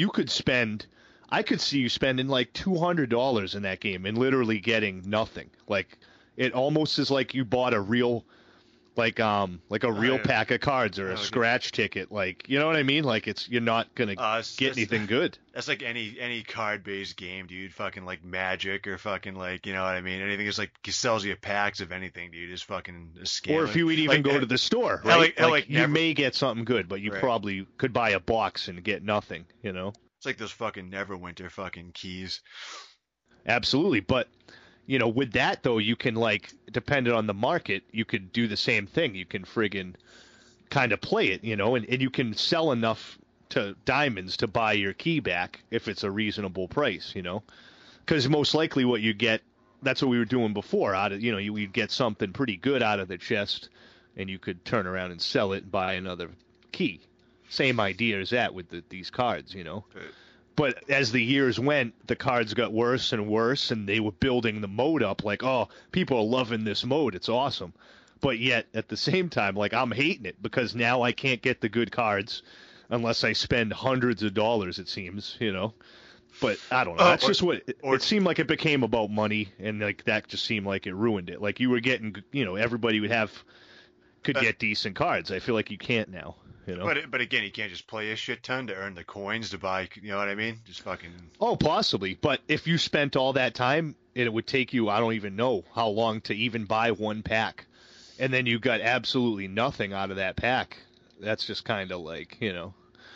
I could see you spending like $200 in that game and literally getting nothing. Like it almost is like you bought a real, like a real pack of cards or a scratch ticket. Like, you know what I mean? Like you're not gonna get anything good. That's like any card-based game, dude. Fucking like Magic or fucking like, you know what I mean? Anything is like sells you packs of anything, dude. Is fucking a scam. Or if you would even go to the store, right? You may get something good, but you probably could buy a box and get nothing. You know. It's like those fucking Neverwinter fucking keys. Absolutely, but you know, with that though, you can like, depending on the market, you could do the same thing. You can friggin' kind of play it, you know, and you can sell enough to diamonds to buy your key back if it's a reasonable price, you know, because most likely what you get, that's what we were doing before. Out of, you know, you'd get something pretty good out of the chest, and you could turn around and sell it and buy another key. Same idea as that with these cards, you know. Right. But as the years went, the cards got worse and worse, and they were building the mode up like, oh, people are loving this mode. It's awesome. But yet, at the same time, like, I'm hating it because now I can't get the good cards unless I spend hundreds of dollars, it seems, you know. But I don't know. That's just what it seemed like. It became about money, and like that just seemed like it ruined it. Like you were getting, you know, everybody could get decent cards. I feel like you can't now. You know? But again, you can't just play a shit ton to earn the coins to buy. You know what I mean? Just fucking. Oh, possibly. But if you spent all that time, it would take you, I don't even know how long to even buy one pack, and then you got absolutely nothing out of that pack. That's just kind of like, you know.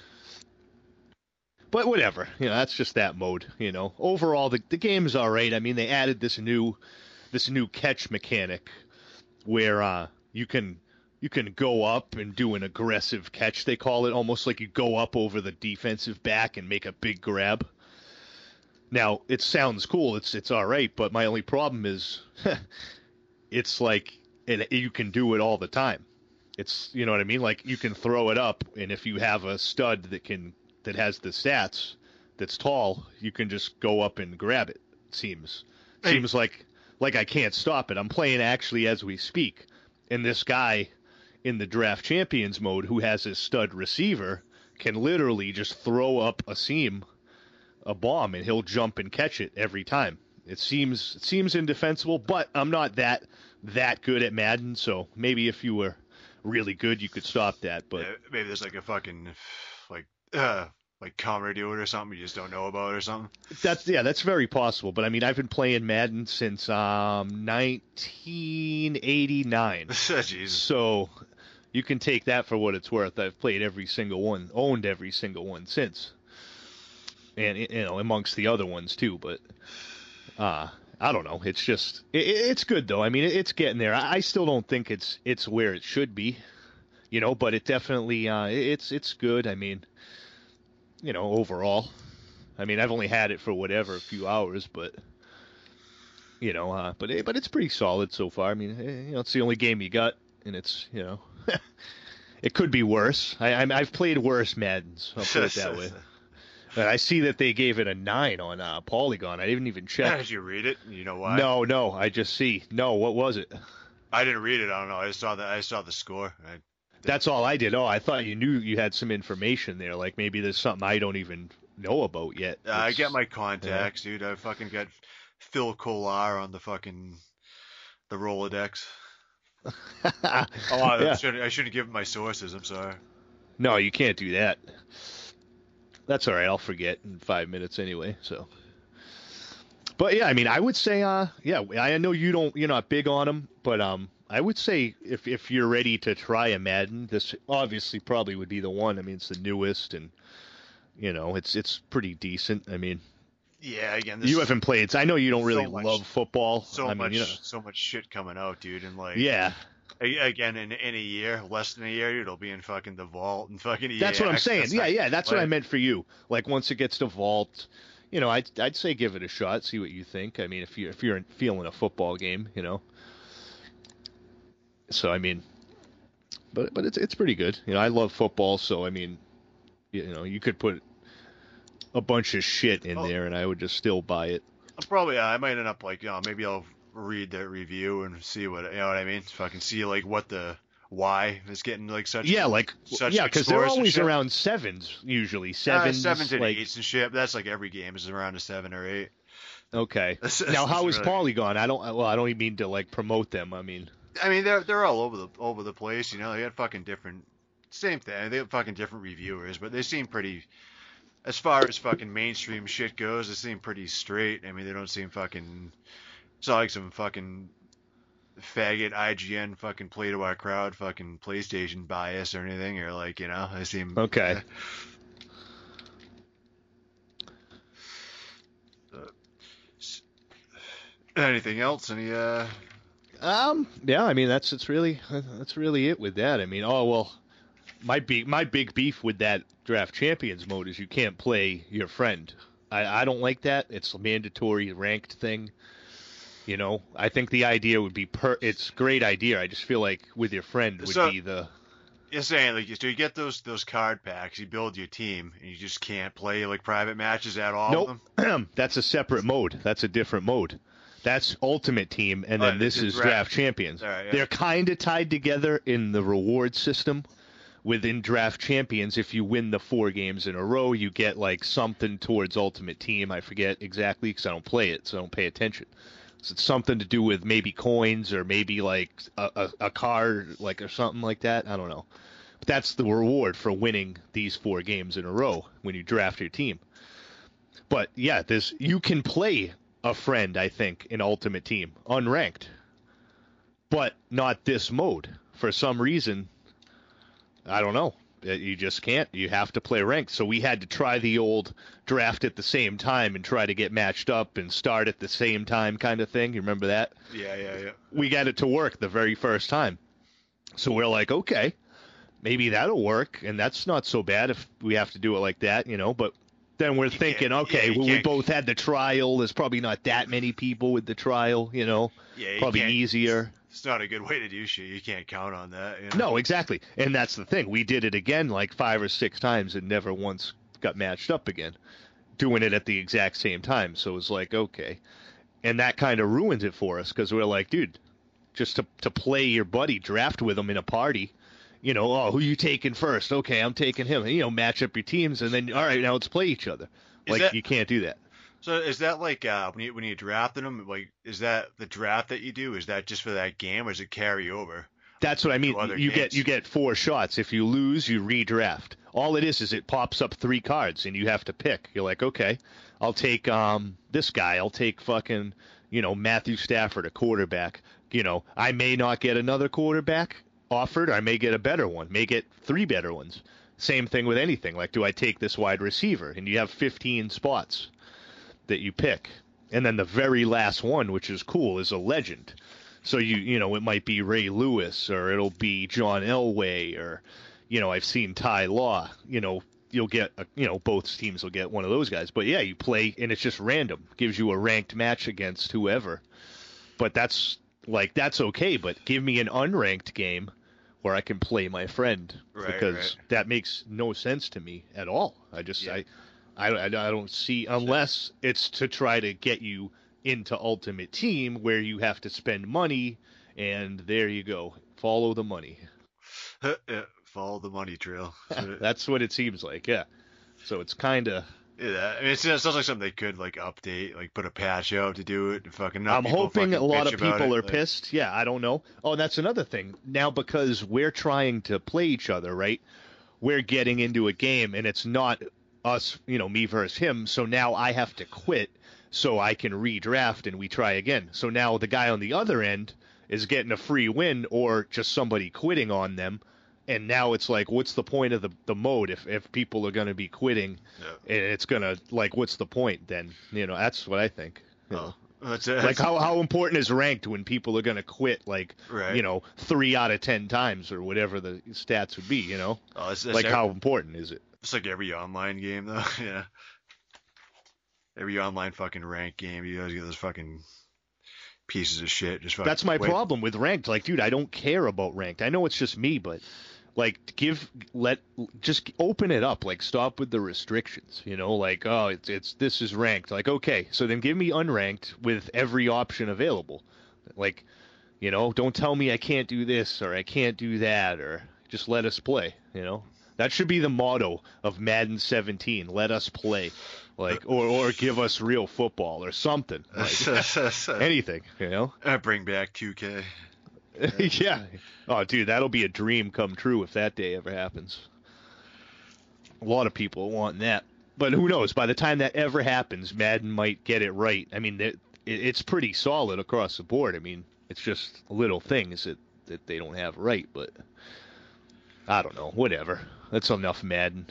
But whatever, you know, that's just that mode. You know, overall the game's all right. I mean, they added this new catch mechanic where you can go up and do an aggressive catch, they call it, almost like you go up over the defensive back and make a big grab. Now, it sounds cool, it's all right, but my only problem is it's like you can do it all the time. It's, you know what I mean? Like you can throw it up, and if you have a stud that has the stats that's tall, you can just go up and grab it. Seems like I can't stop it. I'm playing actually as we speak, and this guy in the Draft Champions mode who has his stud receiver can literally just throw up a bomb, and he'll jump and catch it every time. It seems indefensible, but I'm not that good at Madden, so maybe if you were really good, you could stop that. But maybe there's like a fucking like counter to it or something you just don't know about or something. That's very possible. But I mean, I've been playing Madden since 1989. Jeez. So you can take that for what it's worth. I've played every single one, owned every single one since, and you know, amongst the other ones too. But I don't know. It's just it's good though. I mean, it's getting there. I still don't think it's where it should be, you know. But it definitely it's good. I mean, you know, overall. I mean, I've only had it for a few hours, but you know, but it's pretty solid so far. I mean, you know, it's the only game you got, and it's, you know, it could be worse. I've played worse Maddens. I'll put it that way. And I see that they gave it a 9 on Polygon. I didn't even check. Did you read it? You know why? No. I just see. No, what was it? I didn't read it. I don't know. I saw the score. That's all I did. Oh, I thought you knew you had some information there. Like maybe there's something I don't even know about yet. I get my contacts, dude. I fucking got Phil Kolar on the Rolodex. I shouldn't give my sources. I'm sorry. No, you can't do that. That's all right. I'll forget in 5 minutes anyway. So, but yeah, I mean, I would say, yeah, I know you're not big on them, but I would say if you're ready to try a Madden, this obviously probably would be the one. I mean, it's the newest, and you know, it's pretty decent. I mean, Yeah, again, You haven't played. I know you don't really so much- love football. so I mean, much, you know, so much shit coming out, dude, and like, yeah, again, in a year, less than a year, dude, it'll be in fucking the vault and fucking EA that's what I'm saying. Access. Yeah, that's what I Like, meant for you. Like once it gets to Vault, you know, I'd say give it a shot, see what you think. I mean, if you're feeling a football game, you know. So I mean, but it's pretty good. You know, I love football, so I mean, you know, you could put a bunch of shit in there, and I would just still buy it. probably, I might end up like, maybe I'll read the review and see what, you know what I mean? If I can see like what the why is getting like such Because they're scores and always shit. around sevens usually. Sevens Sevens and like, eights and shit. But that's like every game is around a 7 or 8. okay. That's Now, how is really- Polygon? I don't even mean to like promote them. I mean, they're all over the place. You know, they got fucking different, same thing. They have fucking different reviewers, but they seem pretty. As far as fucking mainstream shit goes, they seem pretty straight. I mean, they don't seem fucking. It's not like some fucking faggot IGN fucking play to our crowd fucking PlayStation bias or anything, or like, you know, they seem okay. Anything else? Any Yeah, I mean that's really it with that. I mean, oh well, my big beef with that draft champions mode is you can't play your friend. I don't like that. It's a mandatory ranked thing. You know, I think the idea would be it's a great idea. I just feel like with your friend would be the. You're saying like, so you get those card packs, you build your team, and you just can't play like private matches at all. Nope. Of them? That's a separate mode. That's a different mode. That's Ultimate Team, and then this is Draft Champions. Right, yeah. They're kind of tied together in the reward system. Within Draft Champions, if you win the 4 games in a row, you get like something towards Ultimate Team. I forget exactly because I don't play it, so I don't pay attention. So it's something to do with maybe coins or maybe like a card, like or something like that. I don't know. But that's the reward for winning these 4 games in a row when you draft your team. But yeah, you can play a friend, I think, in Ultimate Team, unranked, but not this mode. For some reason, I don't know. You just can't. You have to play ranked. So we had to try the old draft at the same time and try to get matched up and start at the same time kind of thing. You remember that? Yeah. We got it to work the very first time. So we're like, okay, maybe that'll work, and that's not so bad if we have to do it like that, you know, but then we're thinking, okay, you well, we can't- both had the trial. There's probably not that many people with the trial, you know. Yeah, you Probably can't- easier. It's not a good way to do shit. You can't count on that. You know? No, exactly. And that's the thing. We did it again like 5 or 6 times and never once got matched up again, doing it at the exact same time. So it was like, okay. And that kind of ruins it for us because we're like, dude, just to play your buddy, draft with him in a party. You know, oh, who you taking first? Okay, I'm taking him. You know, match up your teams, and then, all right, now let's play each other. You can't do that. So is that like when you drafted them? Like, is that the draft that you do? Is that just for that game, or does it carry over? That's what I mean. other You games? get 4 shots. If you lose, you redraft. All it is it pops up 3 cards, and you have to pick. You're like, okay, I'll take this guy. I'll take fucking, you know, Matthew Stafford, a quarterback. You know, I may not get another quarterback offered. I may get a better one. May get 3 better ones. Same thing with anything. Like, do I take this wide receiver? And you have 15 spots that you pick. And then the very last one, which is cool, is a legend. So you know, it might be Ray Lewis, or it'll be John Elway, or, you know, I've seen Ty Law. You know, you'll get, both teams will get one of those guys. But yeah, you play, and it's just random. Gives you a ranked match against whoever. But that's okay. But give me an unranked game where I can play my friend, because that makes no sense to me at all. I don't see, unless it's to try to get you into Ultimate Team where you have to spend money, and there you go, follow the money. Follow the money trail. That's what it seems like, yeah. So it's kind of. Yeah, I mean, it sounds like something they could like update, like put a patch out to do it. Fucking. I'm hoping a lot of people are like, pissed. Yeah, I don't know. Oh, that's another thing. Now, because we're trying to play each other, right? We're getting into a game, and it's not us, you know, me versus him. So now I have to quit so I can redraft and we try again. So now the guy on the other end is getting a free win, or just somebody quitting on them, And now it's like, what's the point of the mode if people are going to be quitting? Yeah. And it's going to, like, what's the point then? That's what I think. Oh, Like, how important is ranked when people are going to quit, like, right. 3 out of 10 times or whatever the stats would be, Oh, it's like, how important is it? It's like every online game, though. Yeah. Every online fucking ranked game, you always get those fucking pieces of shit. Just fucking That's my quit. problem with ranked. Like, dude, I don't care about ranked. I know it's just me, but like, just open it up. Like, stop with the restrictions. Like, oh, it's this is ranked. Like, okay, so then give me unranked with every option available. Like, don't tell me I can't do this or I can't do that, or just let us play. That should be the motto of Madden 17. Let us play. Like, or give us real football or something. Like, anything, Bring back 2K. Yeah. Oh, dude, that'll be a dream come true if that day ever happens. A lot of people want that. But who knows? By the time that ever happens, Madden might get it right. I mean, it's pretty solid across the board. I mean, it's just little things that they don't have right. But I don't know. Whatever. That's enough Madden.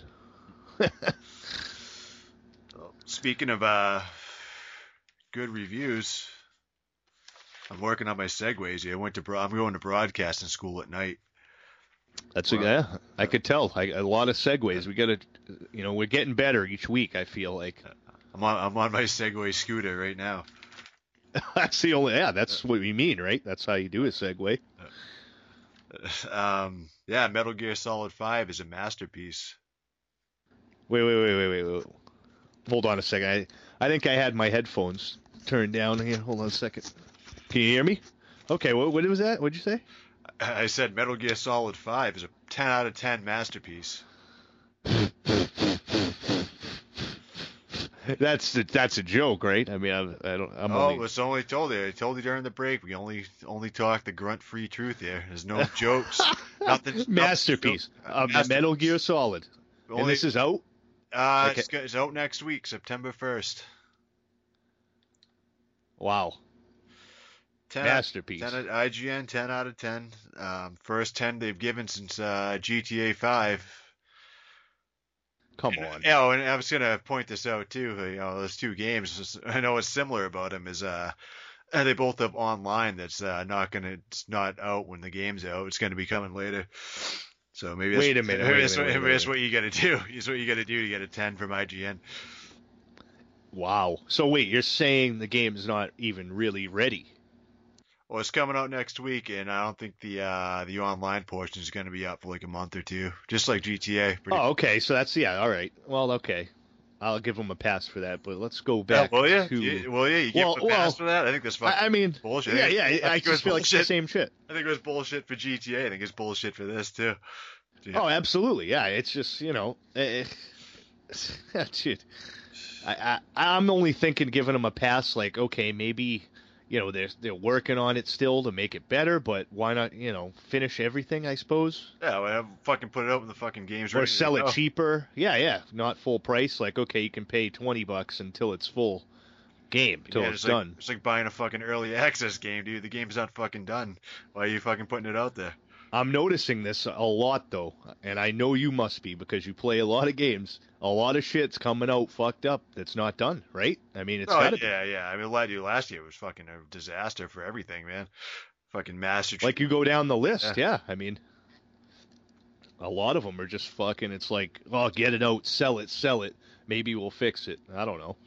Speaking of good reviews, I'm working on my segues here. I'm going to broadcasting school at night. Yeah, I could tell. A lot of segues. We got to, we're getting better each week. I feel like I'm on my Segway scooter right now. That's the only. Yeah, that's what we mean, right? That's how you do a segue. Yeah, Metal Gear Solid 5 is a masterpiece. Wait. Hold on a second. I think I had my headphones turned down here. Hold on a second. Can you hear me? Okay, what was that? What'd you say? I said Metal Gear Solid 5 is a 10 out of 10 masterpiece. That's a joke, right? I mean, it's only told you. I told you during the break. We only talk the grunt-free truth here. There's no jokes. Nothing. Masterpiece. Metal Gear Solid. And this is out? It's out next week, September 1st. Wow. Masterpiece. 10 at IGN, 10 out of 10. First 10 they've given since GTA 5. Come on. Yeah, and I was gonna point this out too. Those two games. I know what's similar about them is they both have online. That's it's not out when the game's out. It's gonna be coming later. So maybe wait a minute. That's what you gotta do. Is what you gotta do to get a 10 from IGN. Wow. So wait, you're saying the game's not even really ready? Well, it's coming out next week, and I don't think the online portion is going to be up for like a month or two, just like GTA. Okay. So that's all right. Well, okay. I'll give them a pass for that, but let's go back to... You give them a pass for that? I think that's fucking bullshit. Yeah, I just feel like it's the same shit. I think it was bullshit for GTA. I think it's bullshit for this, too. Yeah. Oh, absolutely. Yeah, it's just, dude. I'm only thinking giving them a pass, like, okay, maybe... they're working on it still to make it better, but why not, finish everything, I suppose? Yeah, well, fucking put it out when the fucking game's ready. Or sell it cheaper. Yeah, not full price. Like, okay, you can pay $20 until it's full game, until it's done. It's like buying a fucking early access game, dude. The game's not fucking done. Why are you fucking putting it out there? I'm noticing this a lot, though, and I know you must be because you play a lot of games. A lot of shit's coming out fucked up that's not done, right? I mean, it's gotta be. Yeah. I mean, last year was fucking a disaster for everything, man. Fucking Master Chief. Like, you go down the list, yeah. I mean, a lot of them are just fucking, it's like, oh, get it out, sell it. Maybe we'll fix it. I don't know.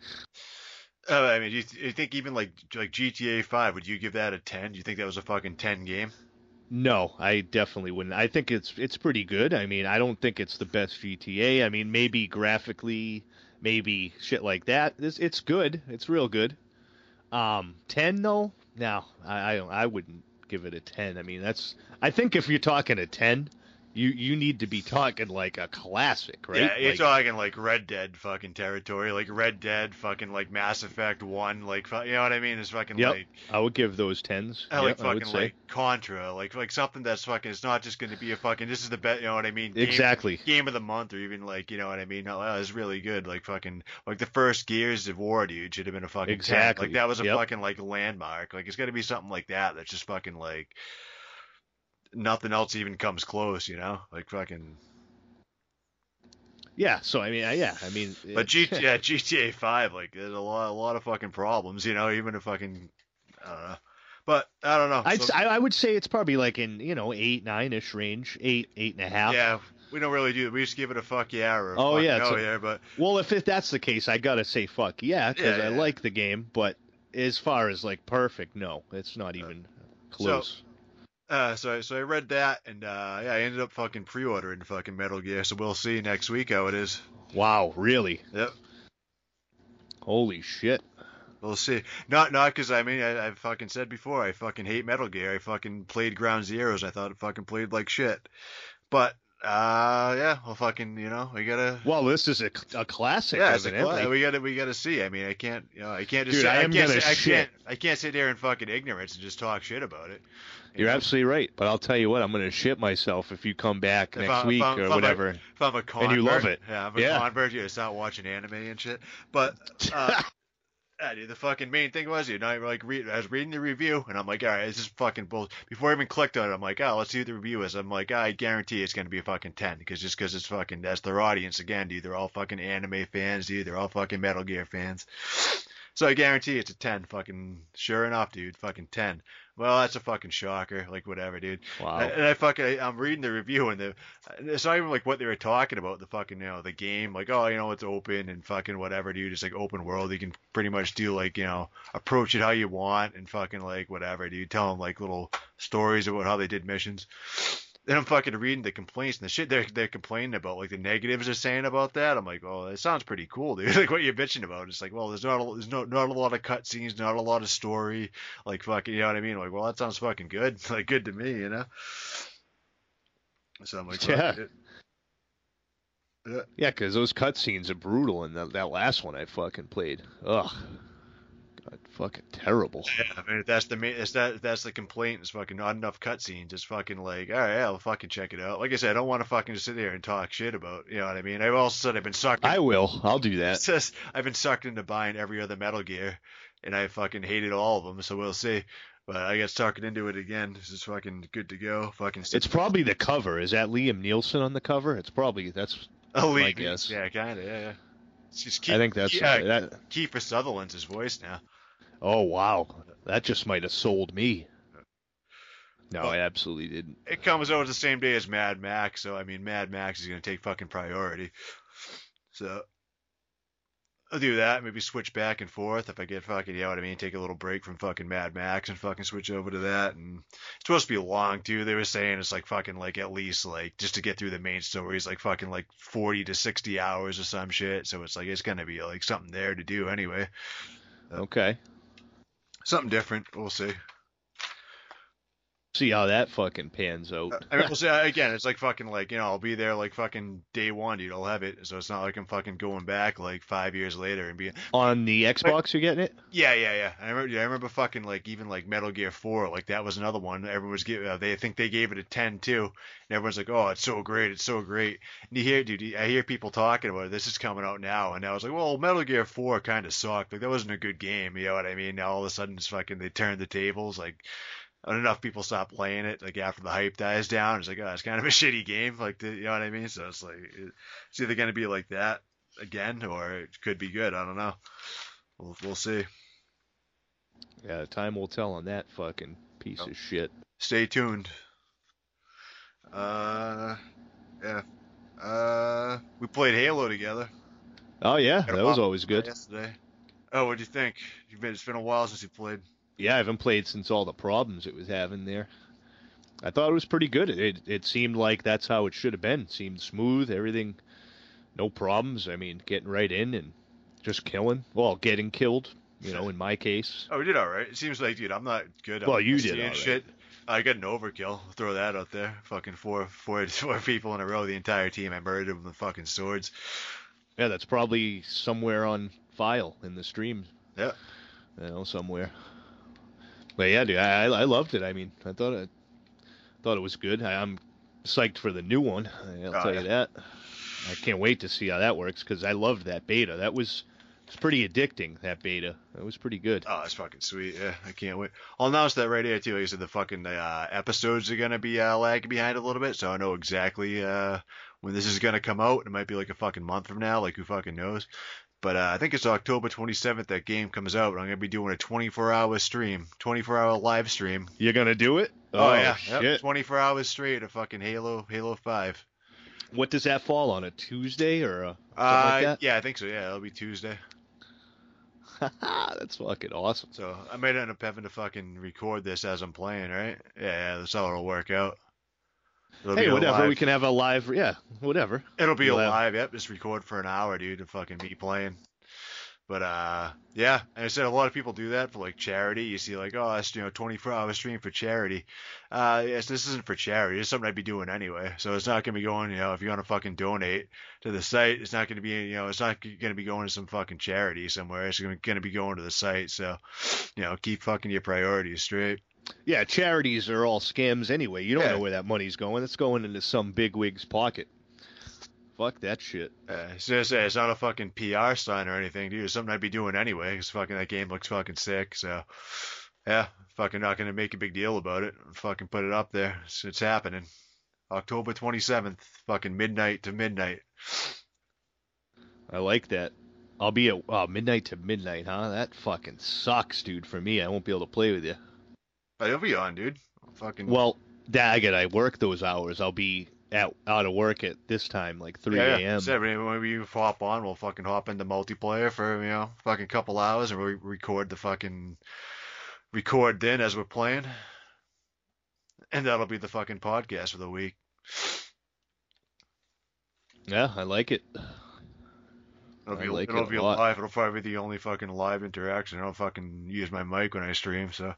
I mean, do you think even like GTA 5, would you give that a 10? Do you think that was a fucking 10 game? No, I definitely wouldn't. I think it's pretty good. I mean, I don't think it's the best GTA. I mean, maybe graphically, maybe shit like that. It's good. It's real good. 10 though? No, I wouldn't give it a 10. I mean, I think if you're talking a 10, you need to be talking like a classic, right? Yeah, you're talking like Red Dead fucking territory, like Red Dead fucking like Mass Effect 1, like, you know what I mean? It's fucking like... I would give those 10s. Like fucking like Contra, like something that's fucking, it's not just going to be a fucking, this is the best, you know what I mean? Exactly. Game of the month, or even like, you know what I mean? No, it's really good. Like fucking, like the first Gears of War, dude, should have been a fucking 10. Like that was a fucking like landmark. Like it's got to be something like that that's just fucking like... nothing else even comes close, you know, like fucking. Yeah, so I mean, But GTA 5, like there's a lot of fucking problems, you know, even if fucking, I don't know. But I don't know. So I would say it's probably like in 8, 9-ish range, 8, 8.5. yeah, we don't really do. We just give it a fuck yeah or a Oh fuck yeah, no yeah. But well, if that's the case, I gotta say fuck yeah, because I yeah. like the game. But as far as like perfect, no, it's not even close. So I read that and yeah, I ended up fucking pre-ordering fucking Metal Gear. So we'll see next week how it is. Wow, really? Yep. Holy shit. We'll see. Not because I mean I fucking said before I fucking hate Metal Gear. I fucking played Ground Zeroes. I thought it fucking played like shit. But yeah, well fucking we gotta. Well, this is a classic, Yeah, evidently. we gotta see. I mean I can't I can't just Dude, I can't sit there in fucking ignorance and just talk shit about it. You're absolutely right, but I'll tell you what, I'm gonna shit myself if you come back next week or whatever. If I'm a convert, and you love it. Yeah, I'm a convert. You start watching anime and shit. But yeah, dude, the fucking main thing was, I was reading the review, and I'm like, all right, this is fucking bullshit. Before I even clicked on it, I'm like, oh, let's see what the review is. I'm like, I guarantee it's gonna be a fucking 10, because it's fucking, that's their audience again, dude. They're all fucking anime fans, dude. They're all fucking Metal Gear fans. So I guarantee it's a 10. Fucking sure enough, dude. Fucking 10. Well, that's a fucking shocker. Like whatever, dude. Wow. And I'm reading the review and it's not even like what they were talking about. The fucking the game. Like it's open and fucking whatever, dude. It's like open world. You can pretty much do like approach it how you want and fucking like whatever, dude. Tell them like little stories about how they did missions. Then I'm fucking reading the complaints and the shit they're complaining about, like the negatives they're saying about that. I'm like, oh, that sounds pretty cool, dude. Like what you're bitching about. It's like, well, there's not a lot of cutscenes, not a lot of story, like fucking, you know what I mean? Like, well, that sounds fucking good, like good to me, you know. So I'm like, yeah, yeah, yeah, because those cutscenes are brutal, and that last one I fucking played, ugh. Fucking terrible. Yeah, I mean, that's the complaint. It's fucking not enough cutscenes. It's fucking like, all right, yeah, I'll fucking check it out. Like I said, I don't want to fucking just sit there and talk shit about, you know what I mean? I've also said I've been sucked. I will. I'll do that. I've been sucked into buying every other Metal Gear, and I fucking hated all of them. So we'll see. But I got sucked into it again. This is fucking good to go. Fucking. It's probably the cover. Is that Liam Neeson on the cover? It's probably that's my guess. Yeah, kind of. Yeah. It's just I think that's Kiefer Sutherland's his voice now. Oh, wow. That just might have sold me. No, I absolutely didn't. It comes out the same day as Mad Max, so, I mean, Mad Max is going to take fucking priority. So, I'll do that. Maybe switch back and forth if I get fucking, you know what I mean? Take a little break from fucking Mad Max and fucking switch over to that. And it's supposed to be long, too. They were saying it's like fucking, like, at least, like, just to get through the main stories, like fucking, like, 40 to 60 hours or some shit. So it's like, it's going to be, like, something there to do anyway. Okay. Something different. We'll see. See how that fucking pans out. I mean, we'll see. Again, it's like fucking like, I'll be there like fucking day one, dude. I'll have it. So it's not like I'm fucking going back like 5 years later and being on the Xbox. You're getting it? Yeah. I remember fucking like even like Metal Gear 4, like that was another one. Everyone was they think they gave it a 10 too, and everyone's like, oh, it's so great, it's so great. And you hear, dude, I hear people talking about it. This is coming out now, and I was like, well, Metal Gear 4 kind of sucked. Like that wasn't a good game. You know what I mean? Now all of a sudden it's fucking they turned the tables like. And enough people stop playing it, like after the hype dies down. It's like, oh, it's kind of a shitty game, like you know what I mean? So it's like, it's either gonna be like that again, or it could be good. I don't know. We'll see. Yeah, time will tell on that fucking piece of shit. Stay tuned. Yeah. We played Halo together. Oh yeah, that was always good. Yesterday. Oh, what do you think? It's been a while since you played. Yeah, I haven't played since all the problems it was having there. I thought it was pretty good. It seemed like that's how it should have been. It seemed smooth, everything, no problems. I mean, getting right in and just killing. Well, getting killed, in my case. Oh, we did all right. It seems like, dude, I'm not good. Well, you did all right. Shit. I got an overkill. I'll throw that out there. Fucking four people in a row. The entire team. I murdered them with fucking swords. Yeah, that's probably somewhere on file in the stream. Yeah. Somewhere. But yeah, dude, I loved it. I mean, I thought it was good. I'm psyched for the new one. I'll tell you that. I can't wait to see how that works because I loved that beta. That was It's pretty addicting, that beta. It was pretty good. Oh, it's fucking sweet. Yeah, I can't wait. I'll announce that right here too. Like I said, the fucking episodes are gonna be lagging behind a little bit, so I know exactly when this is gonna come out. It might be like a fucking month from now. Like who fucking knows? But I think it's October 27th that game comes out. I'm gonna be doing a 24-hour stream, 24-hour live stream. You're gonna do it? Oh yeah, shit. yep, 24 hours straight of fucking Halo 5. What does that fall on? A Tuesday or something like that? Yeah, I think so. Yeah, it'll be Tuesday. That's fucking awesome. So I might end up having to fucking record this as I'm playing, right? Yeah, that's how it'll work out. It'll Hey, be whatever. live. We can have a live. Yeah, whatever. It'll be We'll a have- live. Yep, just record for an hour, dude, of fucking me playing. But yeah, and I said a lot of people do that for like charity. You see, like, oh, that's 24-hour stream for charity. Yes, this isn't for charity. It's something I'd be doing anyway. So it's not gonna be going, if you want to fucking donate to the site, it's not gonna be, it's not gonna be going to some fucking charity somewhere. It's gonna be going to the site. So, keep fucking your priorities straight. Yeah, charities are all scams anyway. You don't Yeah. know where that money's going. It's going into some bigwig's pocket. Fuck that shit. It's not a fucking PR sign or anything, dude. It's something I'd be doing anyway, because fucking that game looks fucking sick. So, yeah, fucking not gonna make a big deal about it. Fucking put it up there. It's happening. October 27th, fucking midnight to midnight. I like that. I'll be at midnight to midnight, huh? That fucking sucks, dude. For me, I won't be able to play with you. But it'll be on, dude. Fucking. Well, I work those hours. I'll be out of work at this time, like 3 a.m. So maybe you hop on, we'll fucking hop into multiplayer for, fucking couple hours and we record then as we're playing. And that'll be the fucking podcast for the week. Yeah, I like it. It'll be a lot. live. It'll probably be the only fucking live interaction. I don't fucking use my mic when I stream, so.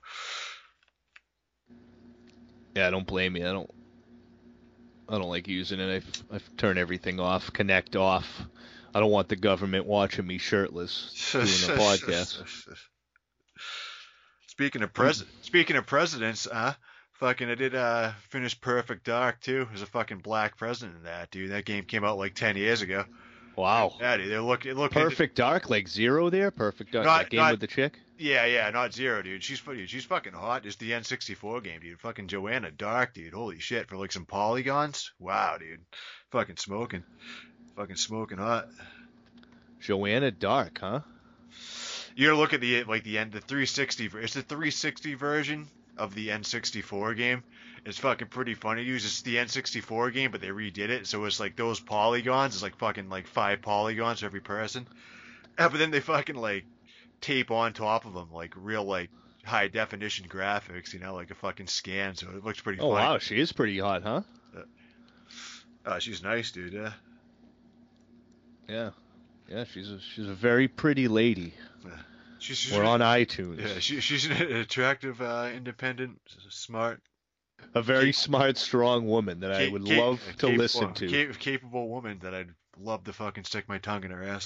Yeah, don't blame me. I don't like using it. I've turned everything off, connect off. I don't want the government watching me shirtless doing a podcast. Speaking of presidents, fucking I did finish Perfect Dark too. There's a fucking black president in that, dude. That game came out like 10 years ago. Wow. Yeah, dude. It looked Perfect Dark, like Zero there? Perfect Dark. That game with the chick? Yeah, not Zero, dude. She's fucking hot. It's the N64 game, dude. Fucking Joanna Dark, dude. Holy shit, for like some polygons. Wow, dude. Fucking smoking hot. Joanna Dark, huh? You gotta look at the 360. It's the 360 version of the N64 game. It's fucking pretty funny. It's the N64 game, but they redid it, so it's like those polygons. It's like fucking like 5 polygons for every person. But then they fucking like tape on top of them like real like high definition graphics, like a fucking scan. So it looks pretty funny. Oh wow, she is pretty hot, huh? She's nice, dude. Yeah. Yeah, she's a very pretty lady. We're on iTunes. Yeah, she's an attractive, independent, smart. A very smart, strong woman that I would love to listen to. Capable woman that I'd love to fucking stick my tongue in her ass.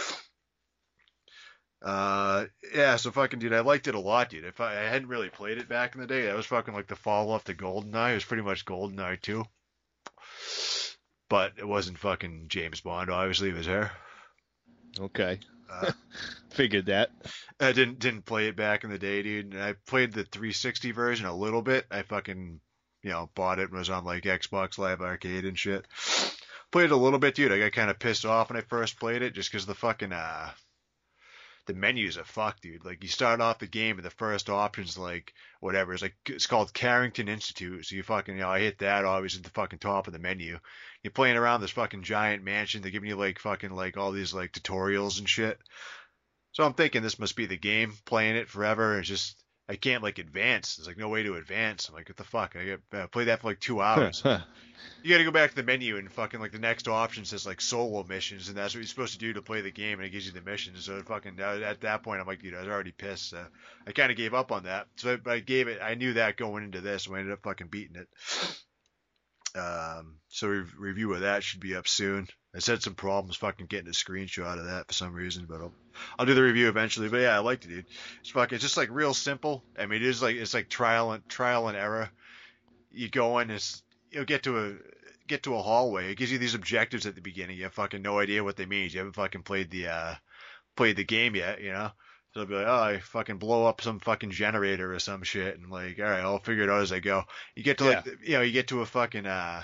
Yeah, so fucking, dude, I liked it a lot, dude. If I hadn't really played it back in the day, that was fucking like the follow-up to GoldenEye. It was pretty much GoldenEye 2. But it wasn't fucking James Bond, obviously, it was her. Okay. Figured that. I didn't play it back in the day, dude. And I played the 360 version a little bit. I fucking, bought it and was on like Xbox Live Arcade and shit. Played it a little bit, dude. I got kind of pissed off when I first played it just because the fucking, the menus are fucked, dude. Like, you start off the game and the first option's like, whatever. It's called Carrington Institute. So you fucking, I hit that obviously at the fucking top of the menu. You're playing around this fucking giant mansion. They're giving you like fucking like all these like tutorials and shit. So I'm thinking this must be the game, playing it forever. It's just, I can't like advance. There's like no way to advance. I'm like, what the fuck? I got played that for like 2 hours. You gotta go back to the menu and fucking like the next option says like solo missions, and that's what you're supposed to do to play the game, and it gives you the missions. So fucking at that point, I'm like, dude, I was already pissed. So I kind of gave up on that. So I knew that going into this, so I ended up fucking beating it. So review of that should be up soon. I said some problems fucking getting a screenshot of that for some reason, but I'll do the review eventually. But yeah, I liked it, dude. It's just like real simple. I mean, it's like trial and error. You go in, get to a hallway. It gives you these objectives at the beginning. You have fucking no idea what they mean. You haven't fucking played the played the game yet, you know. So I'll be like, oh, I fucking blow up some fucking generator or some shit, and like, all right, I'll figure it out as I go. You get to Yeah. like, you get to a fucking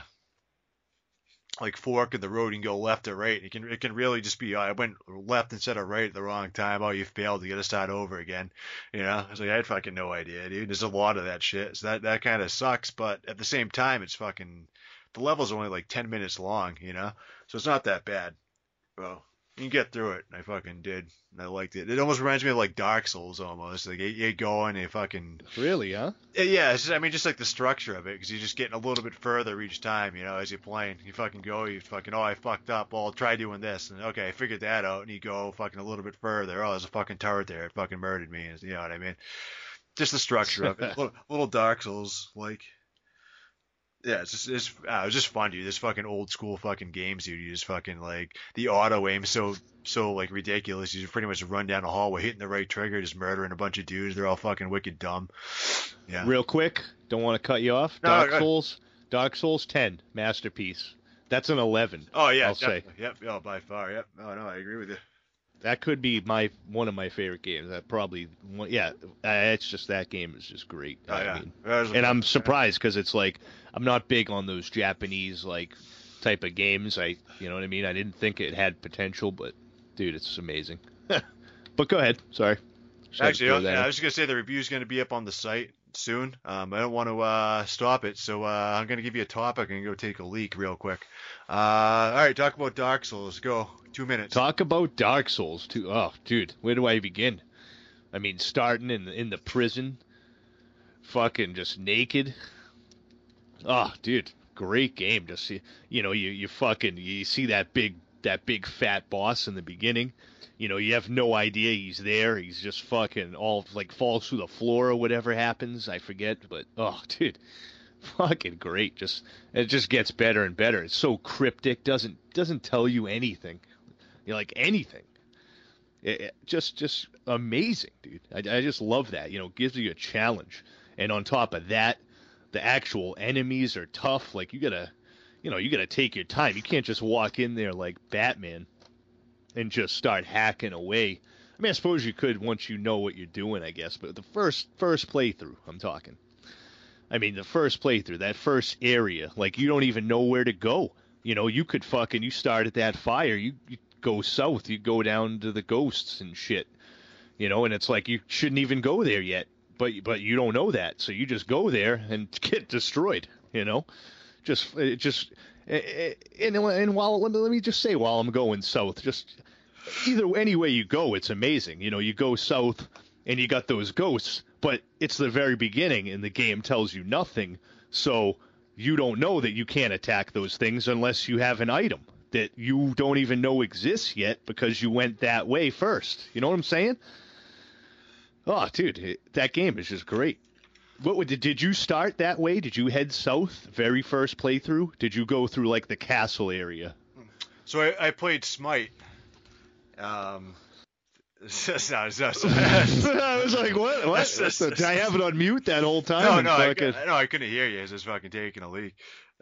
like fork in the road, you can go left or right. It can really just be, oh, I went left instead of right at the wrong time. Oh, you failed. You got to start over again. You know, I was like, I had fucking no idea, dude. There's a lot of that shit. So that kind of sucks. But at the same time, it's fucking the level's only like 10 minutes long. You know, so it's not that bad. Well, you can get through it. I fucking did. And I liked it. It almost reminds me of like Dark Souls almost. Like you go and you fucking. Really, huh? Yeah, it's just, I mean, just like the structure of it, because you're just getting a little bit further each time, you know, as you're playing. You fucking go, you fucking, oh, I fucked up. Well, I'll try doing this. And okay, I figured that out. And you go fucking a little bit further. Oh, there's a fucking turret there. It fucking murdered me. You know what I mean? Just the structure of it. Little Dark Souls, like. Yeah, it was just fun, dude. This fucking old school fucking games, dude. You just fucking like the auto aim so like ridiculous. You just pretty much run down the hallway, hitting the right trigger, just murdering a bunch of dudes. They're all fucking wicked dumb. Yeah. Real quick, don't want to cut you off. No, Dark Souls 10, masterpiece. That's an 11. Oh yeah, I'll say. Yep. Oh, by far. Yep. Oh no, I agree with you. That could be one of my favorite games. That probably, yeah. It's just that game is just great. Oh yeah. And I'm surprised because it's like I'm not big on those Japanese like type of games. You know what I mean? I didn't think it had potential, but dude, it's amazing. But go ahead. Sorry. Actually, I was just gonna say the review's gonna be up on the site soon. I don't want to stop it, so I'm gonna give you a topic and go take a leak real quick. All right, talk about Dark Souls. Go. 2 minutes. Talk about Dark Souls too. Oh, dude, where do I begin? I mean, starting in the prison, fucking just naked. Oh, dude, great game. Just you know, you see that big fat boss in the beginning. You know, you have no idea he's there. He's just fucking all like falls through the floor or whatever happens. I forget, but oh, dude, fucking great. It just gets better and better. It's so cryptic. Doesn't tell you anything. You know, like anything. Just amazing, dude. I just love that. You know, it gives you a challenge. And on top of that, the actual enemies are tough. Like you gotta take your time. You can't just walk in there like Batman and just start hacking away. I mean, I suppose you could once you know what you're doing, I guess. But the first playthrough, I'm talking. I mean, the first playthrough, that first area, like you don't even know where to go. You know, you start at that fire, you go south, you go down to the ghosts and shit. You know, and it's like you shouldn't even go there yet. But you don't know that, so you just go there and get destroyed. You know, and while let me just say, while I'm going south, just any way you go, it's amazing. You know, you go south and you got those ghosts, but it's the very beginning, and the game tells you nothing, so you don't know that you can't attack those things unless you have an item that you don't even know exists yet because you went that way first. You know what I'm saying? Oh, dude, that game is just great. Did you start that way? Did you head south very first playthrough? Did you go through like the castle area? So I played Smite. I was like, what? Did I have it on mute that whole time? No, I couldn't hear you. I was just fucking taking a leak.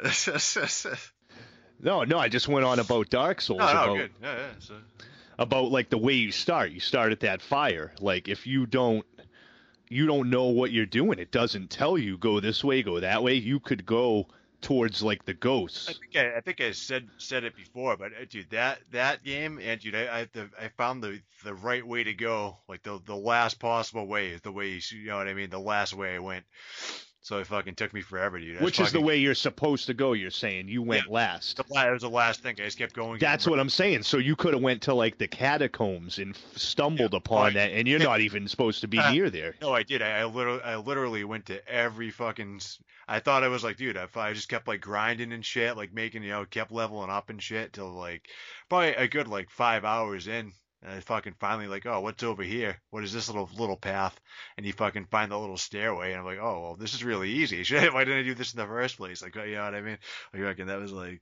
No, I just went on about Dark Souls. Good. Yeah. So. About like the way you start. You start at that fire. Like if you don't know what you're doing. It doesn't tell you go this way, go that way. You could go towards like the ghosts. I think I said it before, but dude, that game, and dude, I found the right way to go. Like the last possible way is the way, you know what I mean, the last way I went. So it fucking took me forever, dude. Which is the way you're supposed to go, you're saying. You went last. It was the last thing. I just kept going. That's what I'm saying. So you could have went to, like, the catacombs and stumbled upon that, and you're not even supposed to be near there. No, I did. I literally went to every fucking... I thought I was like, dude, I just kept, like, grinding and shit, like, making, kept leveling up and shit till, like, probably a good, like, 5 hours in. And I fucking finally like, oh, what's over here? What is this little path? And you fucking find the little stairway, and I'm like, oh, well, this is really easy. Why didn't I do this in the first place? Like, you know what I mean? Like, that was like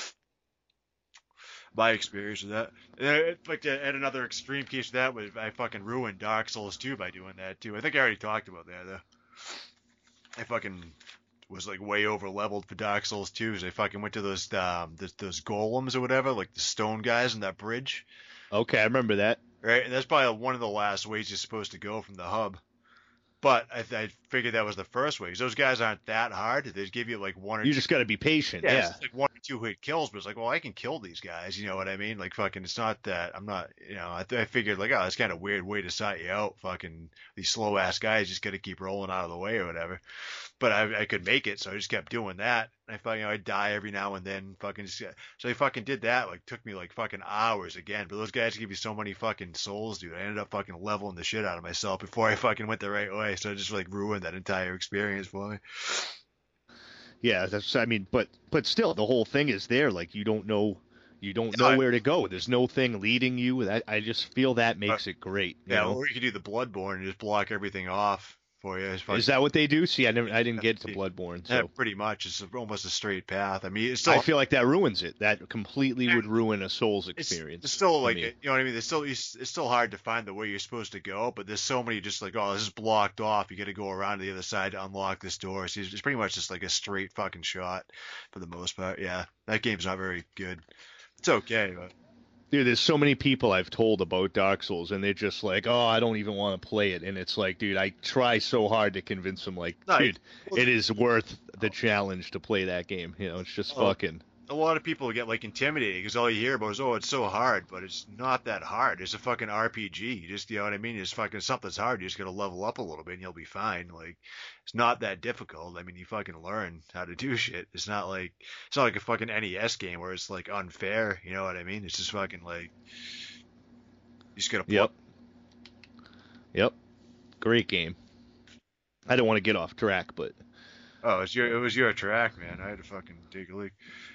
my experience with that. And like to add another extreme case of that was I fucking ruined Dark Souls 2 by doing that too. I think I already talked about that though. I fucking was like way over leveled for Dark Souls 2 because I fucking went to those golems or whatever, like the stone guys on that bridge. Okay, I remember that. right? And that's probably one of the last ways you're supposed to go from the hub. But I figured that was the first way, 'cause those guys aren't that hard. They just give you like one or You two. just got to be patient. Yeah, Yeah. it's like 1 or 2 hit kills, but it's like, well, I can kill these guys. You know what I mean? Like fucking, it's not that I'm not. I figured like, oh, that's kind of weird way to start you out. Fucking these slow ass guys just got to keep rolling out of the way or whatever. But I could make it, so I just kept doing that. I thought, I'd die every now and then. Fucking, so I fucking did that. Like, took me like fucking hours again. But those guys give you so many fucking souls, dude. I ended up fucking leveling the shit out of myself before I fucking went the right way. So it just like ruined that entire experience for me. Yeah, but still, the whole thing is there. Like you don't know Yeah, where to go. There's no thing leading you. I just feel that makes it great. You yeah, know? or you could do the Bloodborne and just block everything off for you. It's fucking, Is that what they do? See, I didn't get to Bloodborne, yeah, so pretty much. It's almost a straight path. I mean, it's I still. feel like that ruins it. That completely would ruin a Souls experience. It's still to like, me. you know what I mean? It's still hard to find the way you're supposed to go, but there's so many just like, oh, this is blocked off. You got to go around to the other side to unlock this door. So it's pretty much just like a straight fucking shot for the most part. Yeah, that game's not very good. It's okay, but Dude, there's so many people I've told about Dark Souls, and they're just like, "Oh, I don't even want to play it." And it's like, dude, I try so hard to convince them, like, no, dude, it is worth the challenge to play that game. You know, it's just fucking. a lot of people get like intimidated because all you hear about is, oh, it's so hard, but it's not that hard. It's a fucking RPG. You just, you know what I mean? It's fucking something's hard. You just gotta level up a little bit and you'll be fine. Like, it's not that difficult. I mean, you fucking learn how to do shit. It's not like a fucking NES game where it's like unfair. You know what I mean? It's just fucking like you just gotta play. Yep. Great game. I don't want to get off track, but. Oh, it was your track, man. I had to fucking take a leak.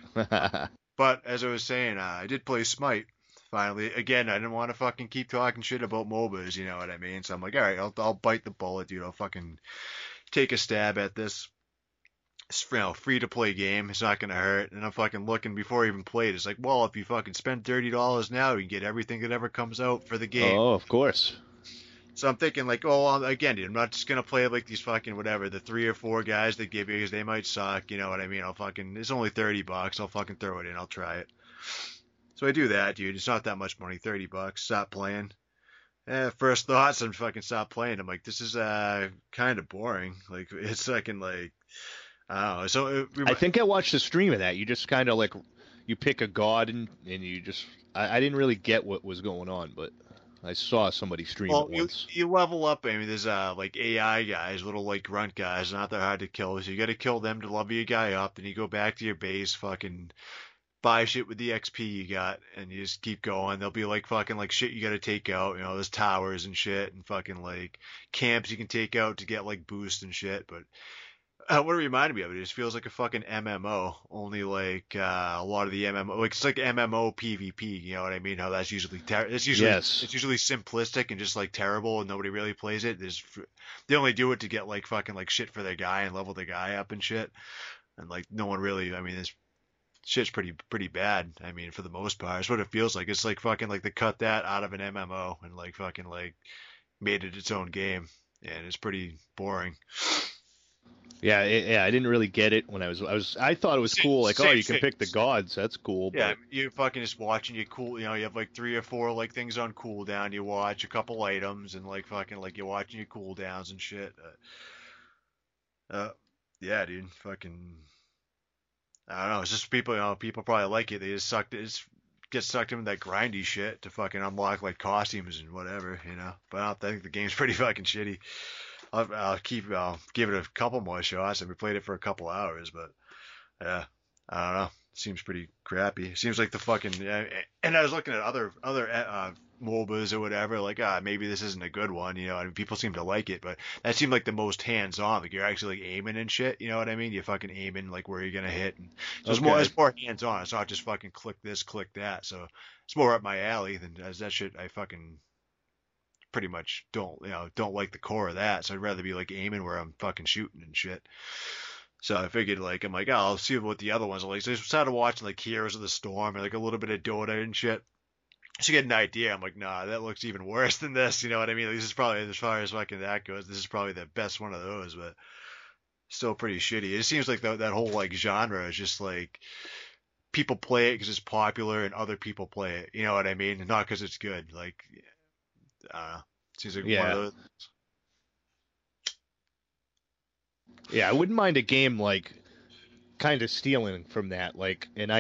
But as I was saying, I did play Smite. Finally, again, I didn't want to fucking keep talking shit about MOBAs, you know what I mean? So I'm like, all right, I'll bite the bullet, dude. I'll fucking take a stab at this. It's, free to play game. It's not gonna hurt. And I'm fucking looking before I even played. It's like, well, if you fucking spend $30 now, you can get everything that ever comes out for the game. Oh, of course. So I'm thinking like, oh, again, dude, I'm not just gonna play like these fucking whatever, the 3 or 4 guys they give you because they might suck, you know what I mean? It's only $30. I'll fucking throw it in. I'll try it. So I do that, dude. It's not that much money, $30. Stop playing. First thoughts, I'm fucking stop playing. I'm like, this is kind of boring. Like it's fucking like, I don't know. So I think I watched a stream of that. You just kind of like, you pick a god and you just. I didn't really get what was going on, but. I saw somebody stream it once. You level up. I mean, there's like AI guys, little like grunt guys, not that hard to kill. So you got to kill them to level your guy up. Then you go back to your base, fucking buy shit with the XP you got, and you just keep going. There'll be like fucking like shit you got to take out. You know, there's towers and shit, and fucking like camps you can take out to get like boost and shit. But what it reminded me of, it just feels like a fucking MMO, only like a lot of the MMO, like it's like MMO PvP, you know what I mean? How that's usually it's usually simplistic and just like terrible, and nobody really plays it. They only do it to get like fucking like shit for their guy and level their guy up and shit, and like no one really. I mean, this shit's pretty bad. I mean, for the most part, it's what it feels like. It's like fucking like they cut that out of an MMO and like fucking like made it its own game, and it's pretty boring. Yeah, I didn't really get it when I thought it was cool. Like, you can pick the gods. That's cool. Yeah, but... you're fucking just watching. You cool. You know, you have like 3 or 4 like things on cooldown. You watch a couple items and like fucking like you're watching your cooldowns and shit. Yeah, dude. Fucking. I don't know. It's just people. You know, people probably like it. They just get sucked into that grindy shit to fucking unlock like costumes and whatever. You know. But I think the game's pretty fucking shitty. I'll give it a couple more shots. We played it for a couple hours, but yeah, I don't know. It seems pretty crappy. It seems like the fucking and I was looking at other MOBAs or whatever. Like, maybe this isn't a good one. You know, I mean, people seem to like it, but that seemed like the most hands-on. Like you're actually like aiming and shit. You know what I mean? You fucking aiming like where you're gonna hit. And so it's more hands-on. It's not just fucking click this, click that. So it's more up my alley than as that shit. I fucking pretty much don't like the core of that, so I'd rather be like aiming where I'm fucking shooting and shit. So I figured like I'm like, I'll see what the other ones are like. So I started watching like Heroes of the Storm and like a little bit of Dota and shit. To get an idea, I'm like, nah, that looks even worse than this. You know what I mean? Like, this is probably, as far as fucking that goes, this is probably the best one of those, but still pretty shitty. It seems like that whole like genre is just like people play it because it's popular and other people play it. You know what I mean? Not because it's good. Like I don't know. Seems like one of Yeah. those. Yeah, I wouldn't mind a game like kind of stealing from that. Like, and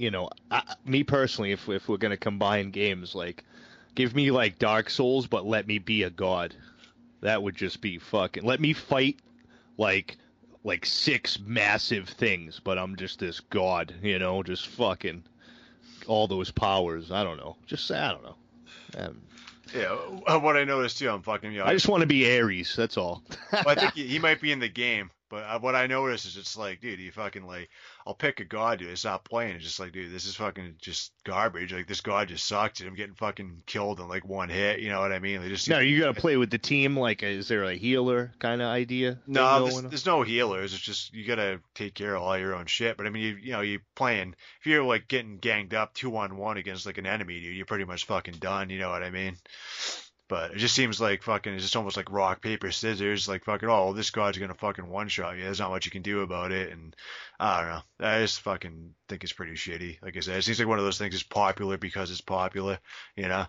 me personally, if we're gonna combine games, like, give me like Dark Souls, but let me be a god. That would just be fucking. Let me fight like six massive things, but I'm just this god, just fucking all those powers. I don't know. I don't know. Um, Yeah, what I noticed too, I'm fucking, I just want to be Ares. That's all. well, I think he might be in the game, but what I noticed is it's like, dude, you fucking like, I'll pick a god, dude. I stop playing. It's just like, dude, this is fucking just garbage. Like this god just sucks, and I'm getting fucking killed in like one hit. You know what I mean? They just No, you gotta play with the team. Like, is there a healer kind of idea thing no, going on? there's no healers. It's just you gotta take care of all your own shit. But I mean, you playing. If you're like getting ganged up 2-on-1 against like an enemy, dude, you're pretty much fucking done. You know what I mean? But it just seems like fucking, it's just almost like rock, paper, scissors. Like fucking, oh, well, this god's gonna fucking one shot you. There's not much you can do about it. And I don't know. I just fucking think it's pretty shitty. Like I said, it seems like one of those things is popular because it's popular. You know?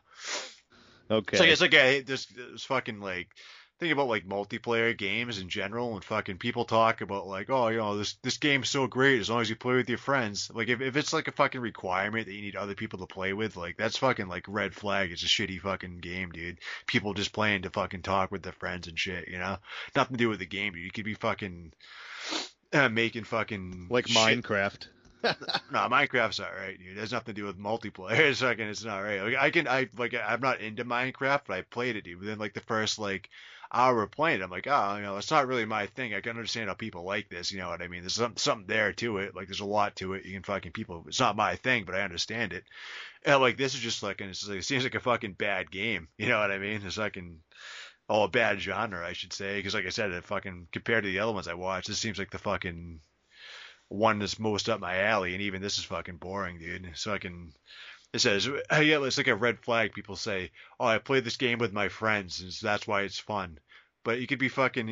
Okay. It's like there's fucking like think about like multiplayer games in general, and fucking people talk about like, oh, this game's so great as long as you play with your friends. Like if it's like a fucking requirement that you need other people to play with, like that's fucking like red flag. It's a shitty fucking game, dude. People just playing to fucking talk with their friends and shit, you know? Nothing to do with the game, dude. You could be fucking making fucking Like shit. Minecraft. No, Minecraft's alright, dude. It has nothing to do with multiplayer. It's not right. Like I'm not into Minecraft, but I played it, dude. Within like the first like hour of playing it, I'm like, oh, it's not really my thing. I can understand how people like this. You know what I mean? There's something there to it. Like there's a lot to it. You can fucking people. It's not my thing, but I understand it. And like this is just like, it seems like a fucking bad game. You know what I mean? It's fucking. Oh, a bad genre, I should say, because like I said, it fucking compared to the other ones I watched, this seems like the fucking one that's most up my alley, and even this is fucking boring, dude. So it says, yeah, it's like a red flag. People say, oh, I played this game with my friends, and so that's why it's fun. But you could be fucking,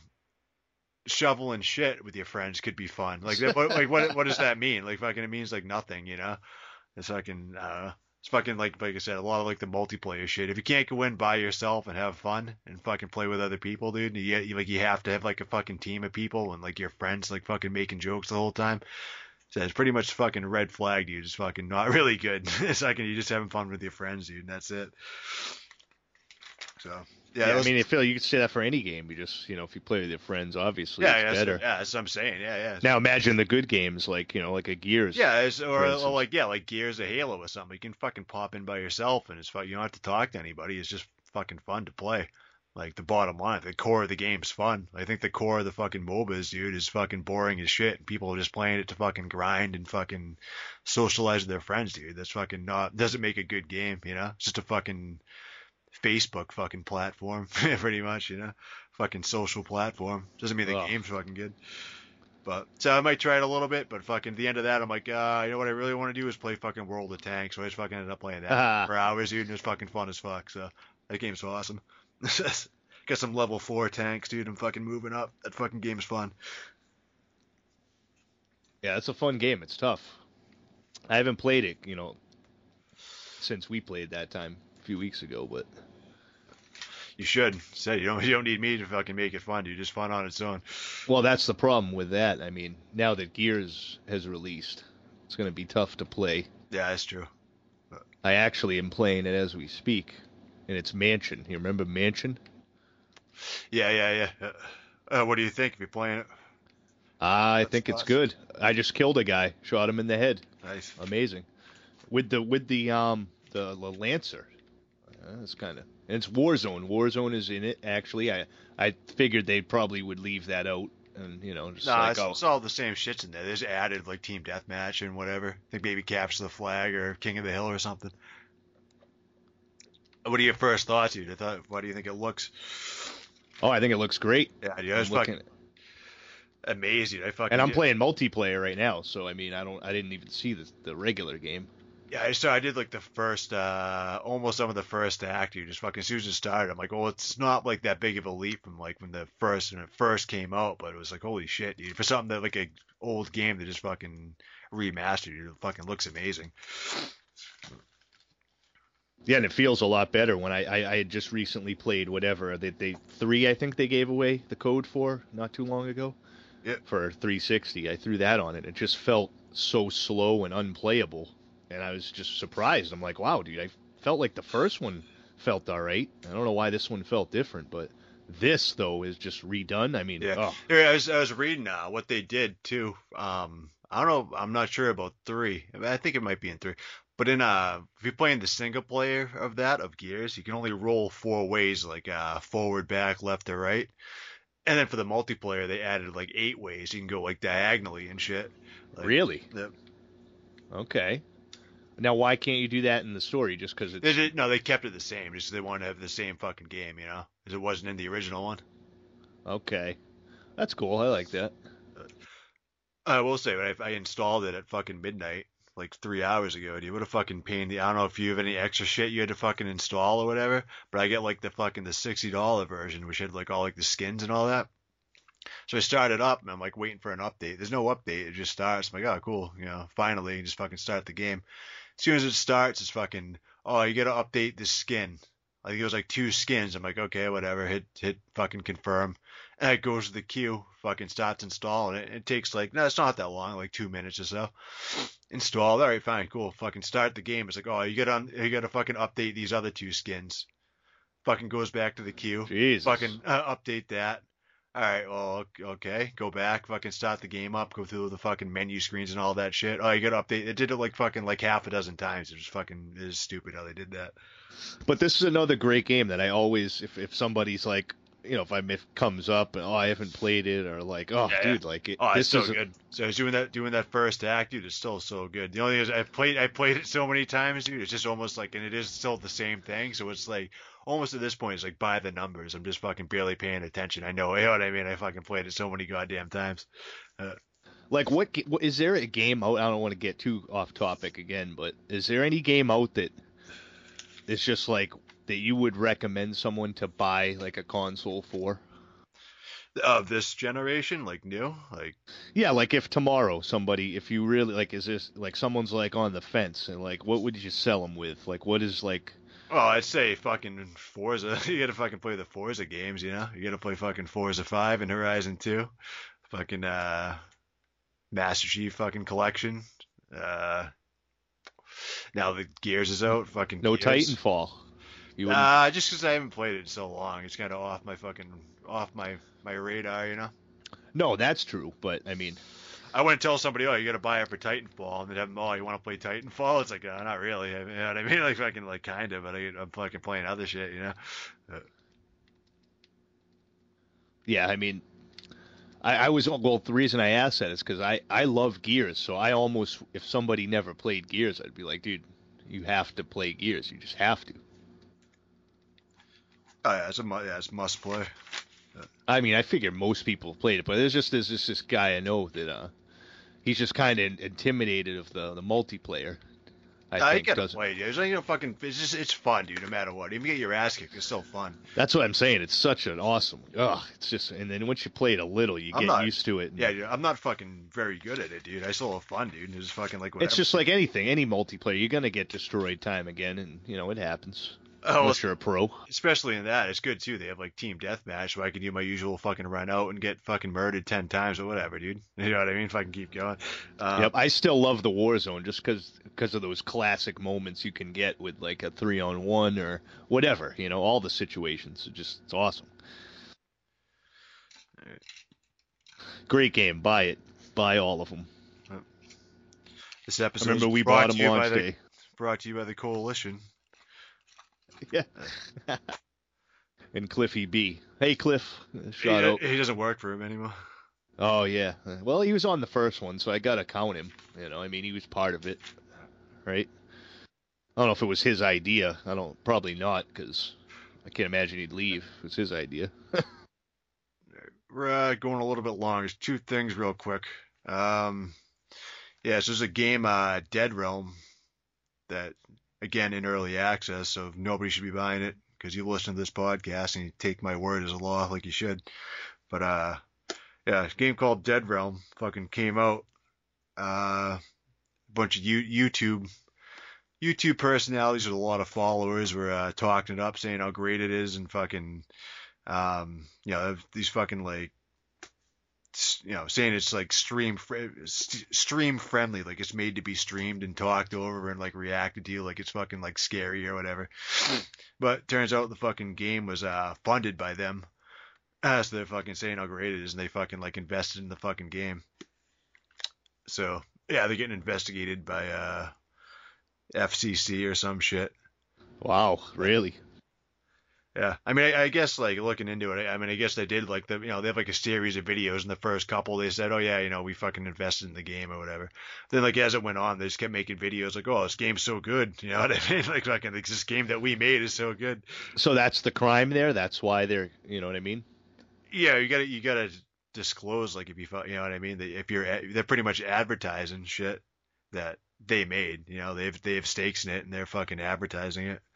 shoveling shit with your friends could be fun. Like that, what does that mean? Like fucking, it means like nothing, you know? It's fucking, I don't know. It's fucking like I said, a lot of like the multiplayer shit. If you can't go in by yourself and have fun and fucking play with other people, dude, you have to have like a fucking team of people and like your friends like fucking making jokes the whole time. So it's pretty much fucking red flag, dude. It's fucking not really good. It's like you just having fun with your friends, dude, and that's it. So Yeah, I mean, I feel like you could say that for any game. You just, if you play with your friends, obviously it's better. That's what I'm saying. Yeah. Now imagine the good games, like, like a Gears. Yeah, or like Gears or Halo or something. You can fucking pop in by yourself, and it's fun. You don't have to talk to anybody. It's just fucking fun to play. Like the bottom line, the core of the game's fun. I think the core of the fucking MOBAs, dude, is fucking boring as shit. And people are just playing it to fucking grind and fucking socialize with their friends, dude. That's fucking doesn't make a good game, you know? It's just a fucking Facebook fucking platform, pretty much, fucking social platform. Doesn't mean the game's fucking good. But so I might try it a little bit, but fucking at the end of that, I'm like, you know what I really want to do is play fucking World of Tanks. So I just fucking ended up playing that for hours, dude, and it was fucking fun as fuck. So that game's awesome. Got some level 4 tanks, dude. I'm fucking moving up. That fucking game's fun. Yeah, it's a fun game. It's tough. I haven't played it, since we played that time a few weeks ago, but you should. Say you don't need me to fucking make it fun, dude. Just fun on its own. Well, that's the problem with that. I mean, now that Gears has released, it's going to be tough to play. Yeah, that's true. I actually am playing it as we speak, and it's Mansion. You remember Mansion? Yeah. What do you think if you're playing it? I think it's good. I just killed a guy, shot him in the head. Nice. Amazing. With the Lancer. That's kind of. And it's Warzone. Warzone is in it. Actually, I figured they probably would leave that out, and just it's all the same shits in there. There's added like team deathmatch and whatever. I think maybe Capture the Flag or King of the Hill or something. What are your first thoughts, dude? Why do you think it looks? Oh, I think it looks great. Yeah, dude, it's fucking amazing. I'm playing multiplayer right now, so I mean, I didn't even see the regular game. Yeah, I did like the first, almost some of the first act, dude. Just fucking as soon as it started, I'm like, well, it's not like that big of a leap from like when it first came out, but it was like, holy shit, dude, for something that like a old game that just fucking remastered, dude, it fucking looks amazing. Yeah, and it feels a lot better when I had just recently played whatever they 3 I think they gave away the code for not too long ago Yep. for 360. I threw that on it. It just felt so slow and unplayable, and I was just surprised. I'm like, wow, dude, I felt like the first one felt all right. I don't know why this one felt different, but this though is just redone. I mean, Yeah. oh, Here, I was reading what they did too. I don't know. I'm not sure about three. I think it might be in three. But if you're playing the single player of Gears, you can only roll four ways, like forward, back, left, or right. And then for the multiplayer, they added like eight ways. You can go like diagonally and shit. Like, really? the, Okay. Now, why can't you do that in the story? Just because they it's did, no, they kept it the same, just 'cause they wanted to have the same fucking game, because it wasn't in the original one. okay. That's cool. I like that. I will say, I installed it at fucking midnight, like 3 hours ago, dude. What a fucking pain. I don't know if you have any extra shit you had to fucking install or whatever, but I get like the $60 version, which had like all like the skins and all that. So I started up and I'm like waiting for an update. There's no update. It just starts. I'm like, oh, cool. Finally, just fucking start the game. As soon as it starts, it's fucking, oh, you gotta update this skin. I think it was like two skins. I'm like, okay, whatever. Hit fucking confirm. And it goes to the queue, fucking starts installing it. It takes like, no, it's not that long, like 2 minutes or so. Installed. All right, fine, cool. Fucking start the game. It's like, oh, you gotta fucking update these other two skins. Fucking goes back to the queue. Jesus. Fucking update that. All right, well, okay. Go back, fucking start the game up, go through the fucking menu screens and all that shit. Oh, you gotta update. It did it like fucking like half a dozen times. It is stupid how they did that. But this is another great game that I always, if somebody's like, if if it comes up and oh I haven't played it or like oh Yeah, yeah. dude like it Oh, it's this so is good. So I was doing that first act, dude. It's still so good. The only thing is I played it so many times, dude. It's just almost like, and it is still the same thing. So it's like almost at this point, it's like by the numbers. I'm just fucking barely paying attention. I know, you know what I mean. I fucking played it so many goddamn times. Uh, like what is there a game out? I don't want to get too off topic again, but is there any game out that is just like that you would recommend someone to buy like a console for? of this generation, like new, like Yeah, like if tomorrow somebody, if you really like, is this like someone's like on the fence and like, what would you sell them with? Like, what is like, well, I'd say fucking Forza. You gotta fucking play the Forza games, You gotta play fucking Forza 5 and Horizon 2. Fucking Master Chief fucking collection. Uh, now the Gears is out. Fucking no Gears. Titanfall? You wouldn't. Just 'cause I haven't played it in so long, it's kind of off my radar. No, that's true, but I mean, I wouldn't tell somebody, oh, you gotta buy it for Titanfall, and then have them, oh, you want to play Titanfall? It's like, not really. You know what I mean? Like fucking like kind of, but I'm fucking playing other shit. Uh, yeah, I mean, I was well. The reason I asked that is because I love Gears, so I almost if somebody never played Gears, I'd be like, dude, you have to play Gears. You just have to. Oh yeah, it's must play. I mean, I figure most people have played it, but there's just this guy I know that he's just kind of intimidated of the multiplayer. I You think gotta doesn't. play, dude. It's like, fucking. It's fun, dude. No matter what, even get your ass kicked, it's still fun. That's what I'm saying. It's such an awesome. Ugh, it's just and then once you play it a little, you I'm get not. used to it. Yeah, dude, I'm not fucking very good at it, dude. I still have fun, dude. It's fucking like It's whatever. just like anything, any multiplayer, you're gonna get destroyed time again, and it happens. Oh, Unless you're a pro. especially in that, it's good too. They have like team deathmatch, where I can do my usual fucking run out and get fucking murdered 10 times or whatever, dude. You know what I mean? If I can keep going. Yep, I still love the Warzone just because of those classic moments you can get with like a 3-on-1 or whatever. All the situations. It's awesome. Great game. Buy it. Buy all of them. This I episode remember we brought bought to them you launch day. brought to you by the Coalition. Yeah. And Cliffy B. Hey, Cliff. Shout out. He doesn't work for him anymore. Oh, yeah. Well, he was on the first one, so I got to count him. I mean, he was part of it, right? I don't know if it was his idea. Probably not, because I can't imagine he'd leave. It was his idea. We're going a little bit long. There's two things real quick. Yeah, so there's a game, Dead Realm, that, again, in early access, so nobody should be buying it, because you listen to this podcast and you take my word as a law like you should. But, yeah, a game called Dead Realm fucking came out. A bunch of YouTube YouTube personalities with a lot of followers were talking it up, saying how great it is, and fucking, these fucking like, saying it's like stream friendly, like it's made to be streamed and talked over and like reacted to, like it's fucking like scary or whatever. But turns out the fucking game was funded by them. So they're fucking saying how great it is, and they fucking like invested in the fucking game. So yeah, they're getting investigated by FCC or some shit. Wow, really? Yeah, I mean, I guess like looking into it, I mean, I guess they did like they have like a series of videos, and the first couple they said, oh yeah, we fucking invested in the game or whatever. Then like as it went on, they just kept making videos like, oh, this game's so good, you know what I mean? Like fucking like, this game that we made is so good. So that's the crime there. That's why they're, you know what I mean? Yeah, you gotta disclose, like, if you know what I mean, that if they're pretty much advertising shit that they made, they have stakes in it and they're fucking advertising it.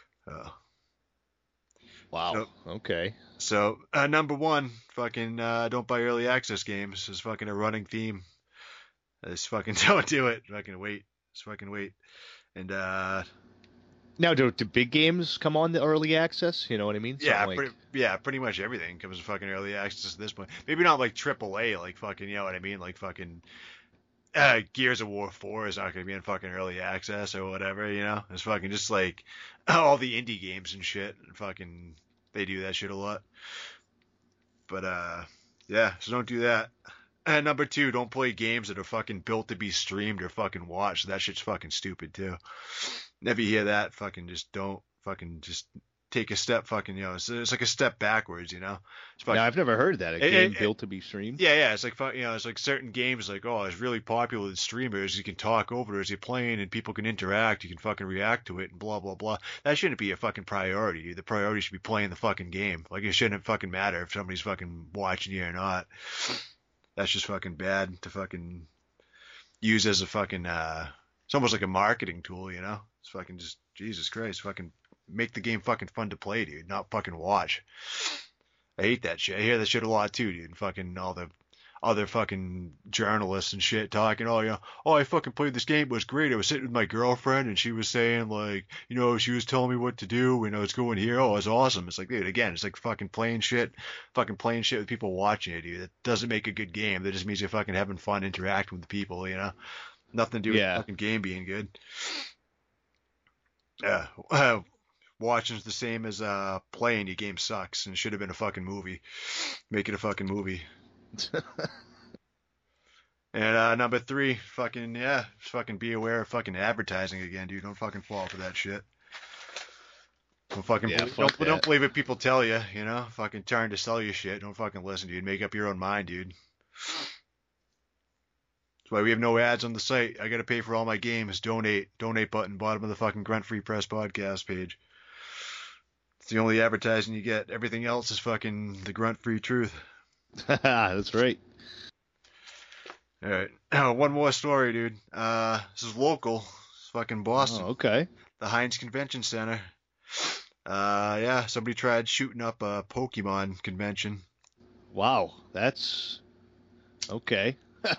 Wow. So, okay. So number one, fucking don't buy early access games is fucking a running theme. Just fucking don't do it. Fucking wait. Just fucking wait. And now, do big games come on the early access? You know what I mean? Pretty much everything comes to fucking early access at this point. Maybe not like AAA, like fucking, you know what I mean? Like fucking Gears of War 4 is not going to be in fucking early access or whatever, It's fucking just like all the indie games and shit. And fucking, they do that shit a lot. But, yeah, so don't do that. And number two, don't play games that are fucking built to be streamed or fucking watched. That shit's fucking stupid, too. Never hear that, fucking just don't fucking just take a step, fucking, it's like a step backwards, It's fucking, no, I've never heard that. A game built to be streamed? Yeah, it's like, it's like certain games, like, oh, it's really popular with streamers. You can talk over it as you're playing and people can interact. You can fucking react to it and blah, blah, blah. That shouldn't be a fucking priority, dude. The priority should be playing the fucking game. Like, it shouldn't fucking matter if somebody's fucking watching you or not. That's just fucking bad to fucking use as a fucking, it's almost like a marketing tool, It's fucking just, Jesus Christ, fucking make the game fucking fun to play, dude, not fucking watch. I hate that shit. I hear that shit a lot too, dude. Fucking all the other fucking journalists and shit talking, oh, I fucking played this game, it was great. I was sitting with my girlfriend and she was saying, like, she was telling me what to do, it's going here, oh, it's awesome. It's like, dude, again, it's like fucking playing shit with people watching it, dude. It doesn't make a good game. That just means you're fucking having fun interacting with the people, Nothing to do with the fucking game being good. Yeah. Watching's the same as playing. Your game sucks and should have been a fucking movie. Make it a fucking movie. And number three, fucking be aware of fucking advertising again, dude. Don't fucking fall for that shit. Don't fucking don't believe what people tell you, Fucking trying to sell you shit. Don't fucking listen, dude. Make up your own mind, dude. That's why we have no ads on the site. I gotta pay for all my games. Donate button, bottom of the fucking Grunt Free Press podcast page. It's the only advertising you get. Everything else is fucking the Grunt Free truth. That's right. All right. One more story, dude. This is local. It's fucking Boston. Oh, okay. The Heinz Convention Center. Yeah, somebody tried shooting up a Pokemon convention. Wow, that's okay.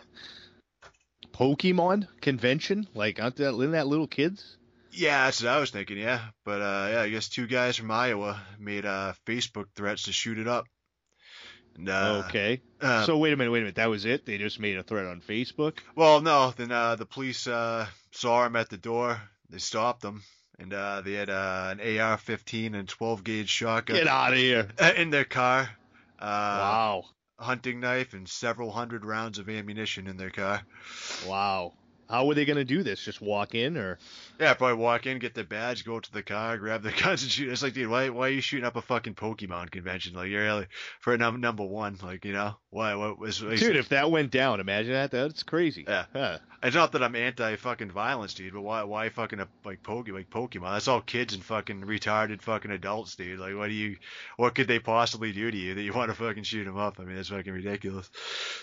Pokemon convention? Like, aren't that little kids? Yeah, that's what I was thinking, yeah. But, yeah, I guess two guys from Iowa made Facebook threats to shoot it up. And, okay. So wait a minute. That was it? They just made a threat on Facebook? Well, no. Then the police saw him at the door. They stopped him. And they had an AR-15 and 12-gauge shotgun. Get out of here. In their car. Wow. A hunting knife and several hundred rounds of ammunition in their car. Wow. How were they going to do this? Just walk in, or? Yeah, probably walk in, get their badge, go to the car, grab their guns and shoot. It's like, dude, why are you shooting up a fucking Pokemon convention? Like, you're really, for number one, like, why? What was? Dude, if that went down, imagine that. That's crazy. Yeah. Huh. It's not that I'm anti fucking violence, dude, but why fucking like Pokemon? That's all kids and fucking retarded fucking adults, dude. Like, what could they possibly do to you that you want to fucking shoot them up? I mean, that's fucking ridiculous.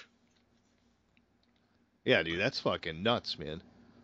Yeah, dude, that's fucking nuts, man.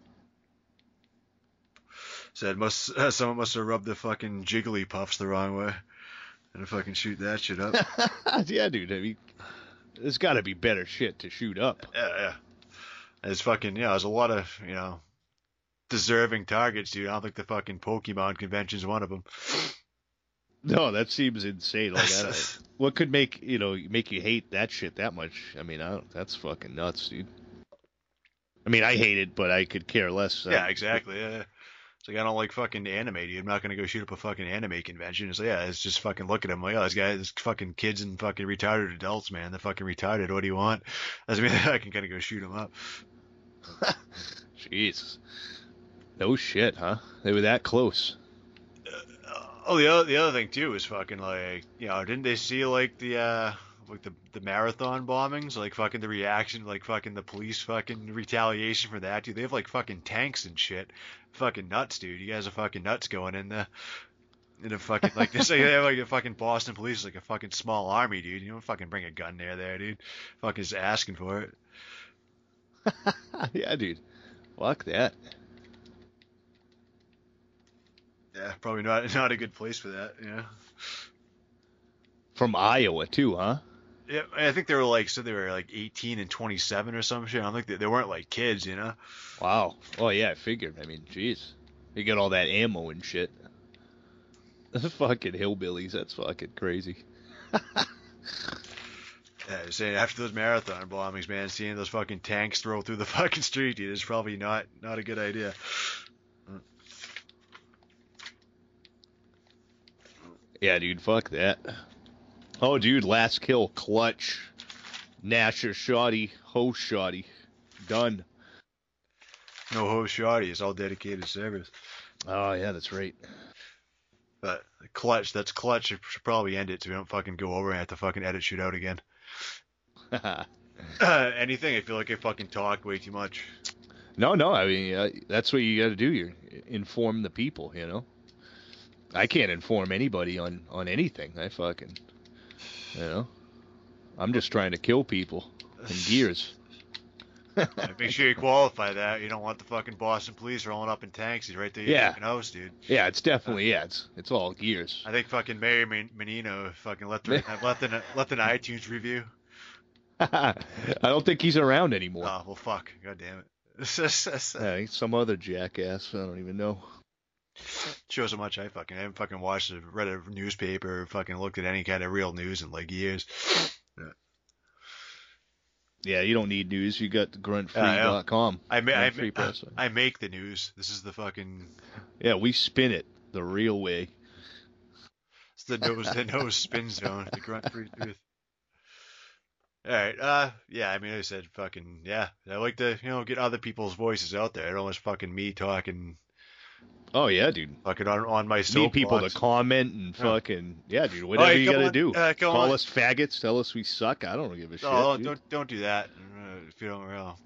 Said someone must have rubbed the fucking Jigglypuffs the wrong way and fucking shoot that shit up. Yeah, dude. I mean, there's got to be better shit to shoot up. Yeah. It's fucking, there's a lot of, deserving targets, dude. I don't think the fucking Pokemon convention's one of them. No, that seems insane. All that. What could make you hate that shit that much? I mean, that's fucking nuts, dude. I mean, I hate it, but I could care less. Yeah, exactly. Yeah. It's like, I don't like fucking anime, dude. I'm not gonna go shoot up a fucking anime convention. It's like, yeah, it's just fucking look at them like, oh, this fucking kids and fucking retarded adults, man. They're fucking retarded. What do you want? Doesn't mean I can kind of go shoot them up. Jeez. No shit, huh? They were that close. The other thing too is fucking like, didn't they see like the marathon bombings, like fucking the reaction, like fucking the police fucking retaliation for that, dude? They have like fucking tanks and shit. Fucking nuts, dude. You guys are fucking nuts going in there. In a fucking like this, like, they have like a fucking Boston police, like a fucking small army, dude. You don't fucking bring a gun there, dude. Fucking just asking for it. Yeah, dude. Fuck that. Yeah, probably not a good place for that. Yeah. From Iowa too, huh? Yeah, I think they were like 18 and 27 or some shit. I don't think they weren't like kids, you know. Wow. Oh yeah, I figured. I mean, jeez, they got all that ammo and shit. The fucking hillbillies. That's fucking crazy. Yeah, I was saying after those marathon bombings, man, seeing those fucking tanks throw through the fucking street, dude, is probably not a good idea. Yeah, dude, fuck that. Oh, dude, last kill, clutch. Nasher shoddy, ho shoddy. Done. No ho shoddy, it's all dedicated service. Oh, yeah, that's right. But that's clutch. It should probably end it so we don't fucking go over and have to fucking edit shit out again. Anything, I feel like I fucking talked way too much. No, I mean, that's what you gotta do. You inform the people, you know? I can't inform anybody on anything. I fucking, I'm just trying to kill people in gears. Make sure you qualify that. You don't want the fucking Boston police rolling up in tanks. He's right there, your fucking house, dude. Yeah, it's definitely it's all gears. I think fucking Mayor Menino fucking left an iTunes review. I don't think he's around anymore. Oh well, fuck. God damn it. Yeah, he's some other jackass. I don't even know. Shows how much I haven't fucking read a newspaper, or fucking looked at any kind of real news in like years. Yeah, you don't need news. You got the gruntfree.com. I make the news. This is the fucking. Yeah, we spin it the real way. It's the nose spin zone. The grunt free truth. All right. Yeah. I mean, like I said, fucking yeah. I like to get other people's voices out there. I don't want fucking me talking. Oh yeah, dude. Fucking on my soapbox. Need people to comment and fucking dude. Whatever you gotta do. Call us faggots. Tell us we suck. I don't give a shit. No, don't do that. If you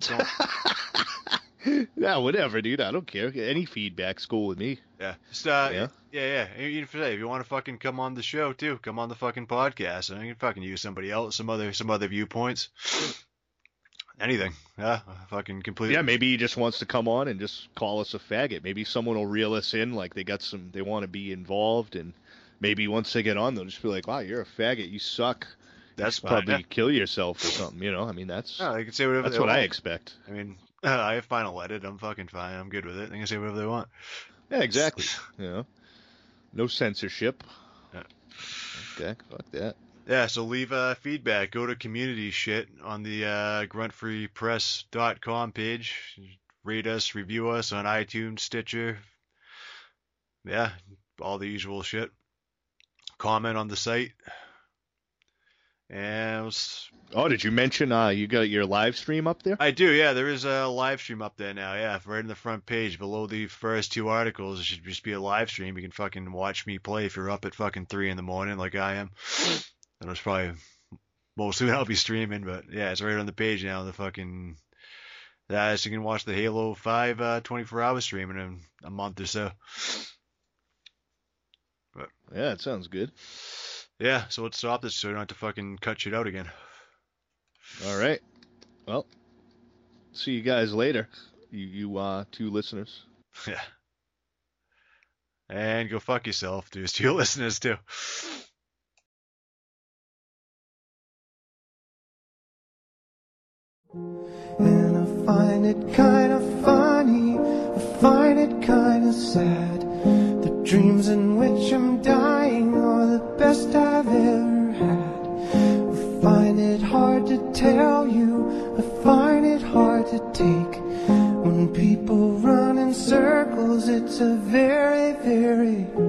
don't. Yeah, whatever, dude. I don't care. Any feedback's cool with me. Yeah. Yeah. If you want to fucking come on the show too, come on the fucking podcast. I can fucking use somebody else, some other viewpoints. Anything. Yeah, fucking completely. Yeah, maybe he just wants to come on and just call us a faggot. Maybe someone will reel us in, like they want to be involved, and maybe once they get on, they'll just be like, wow, you're a faggot, you suck. That's fine, probably kill yourself or something, I mean, that's... No, they can say whatever that's what I expect. I mean, I have final edit, I'm fucking fine, I'm good with it. They can say whatever they want. Yeah, exactly. No censorship. Yeah. Okay, fuck that. Yeah, so leave feedback. Go to community shit on the gruntfreepress.com page. Rate us, review us on iTunes, Stitcher. Yeah, all the usual shit. Comment on the site. And did you mention you got your live stream up there? I do, yeah. There is a live stream up there now, yeah. Right in the front page, below the first two articles, it should just be a live stream. You can fucking watch me play if you're up at fucking 3 in the morning like I am. That was probably mostly when I'll be streaming, but yeah, it's right on the page now. The fucking so you can watch the Halo 5 24-hour stream in a month or so. But yeah, it sounds good. Yeah, so let's stop this so we don't have to fucking cut shit out again. All right. Well, see you guys later, you two listeners. Yeah. And go fuck yourself, dude. To your listeners too. And I find it kind of funny. find it kinda sad. The dreams in which I'm dying are the best I've ever had. I find it hard to tell you, I find it hard to take. When people run in circles, it's a very, very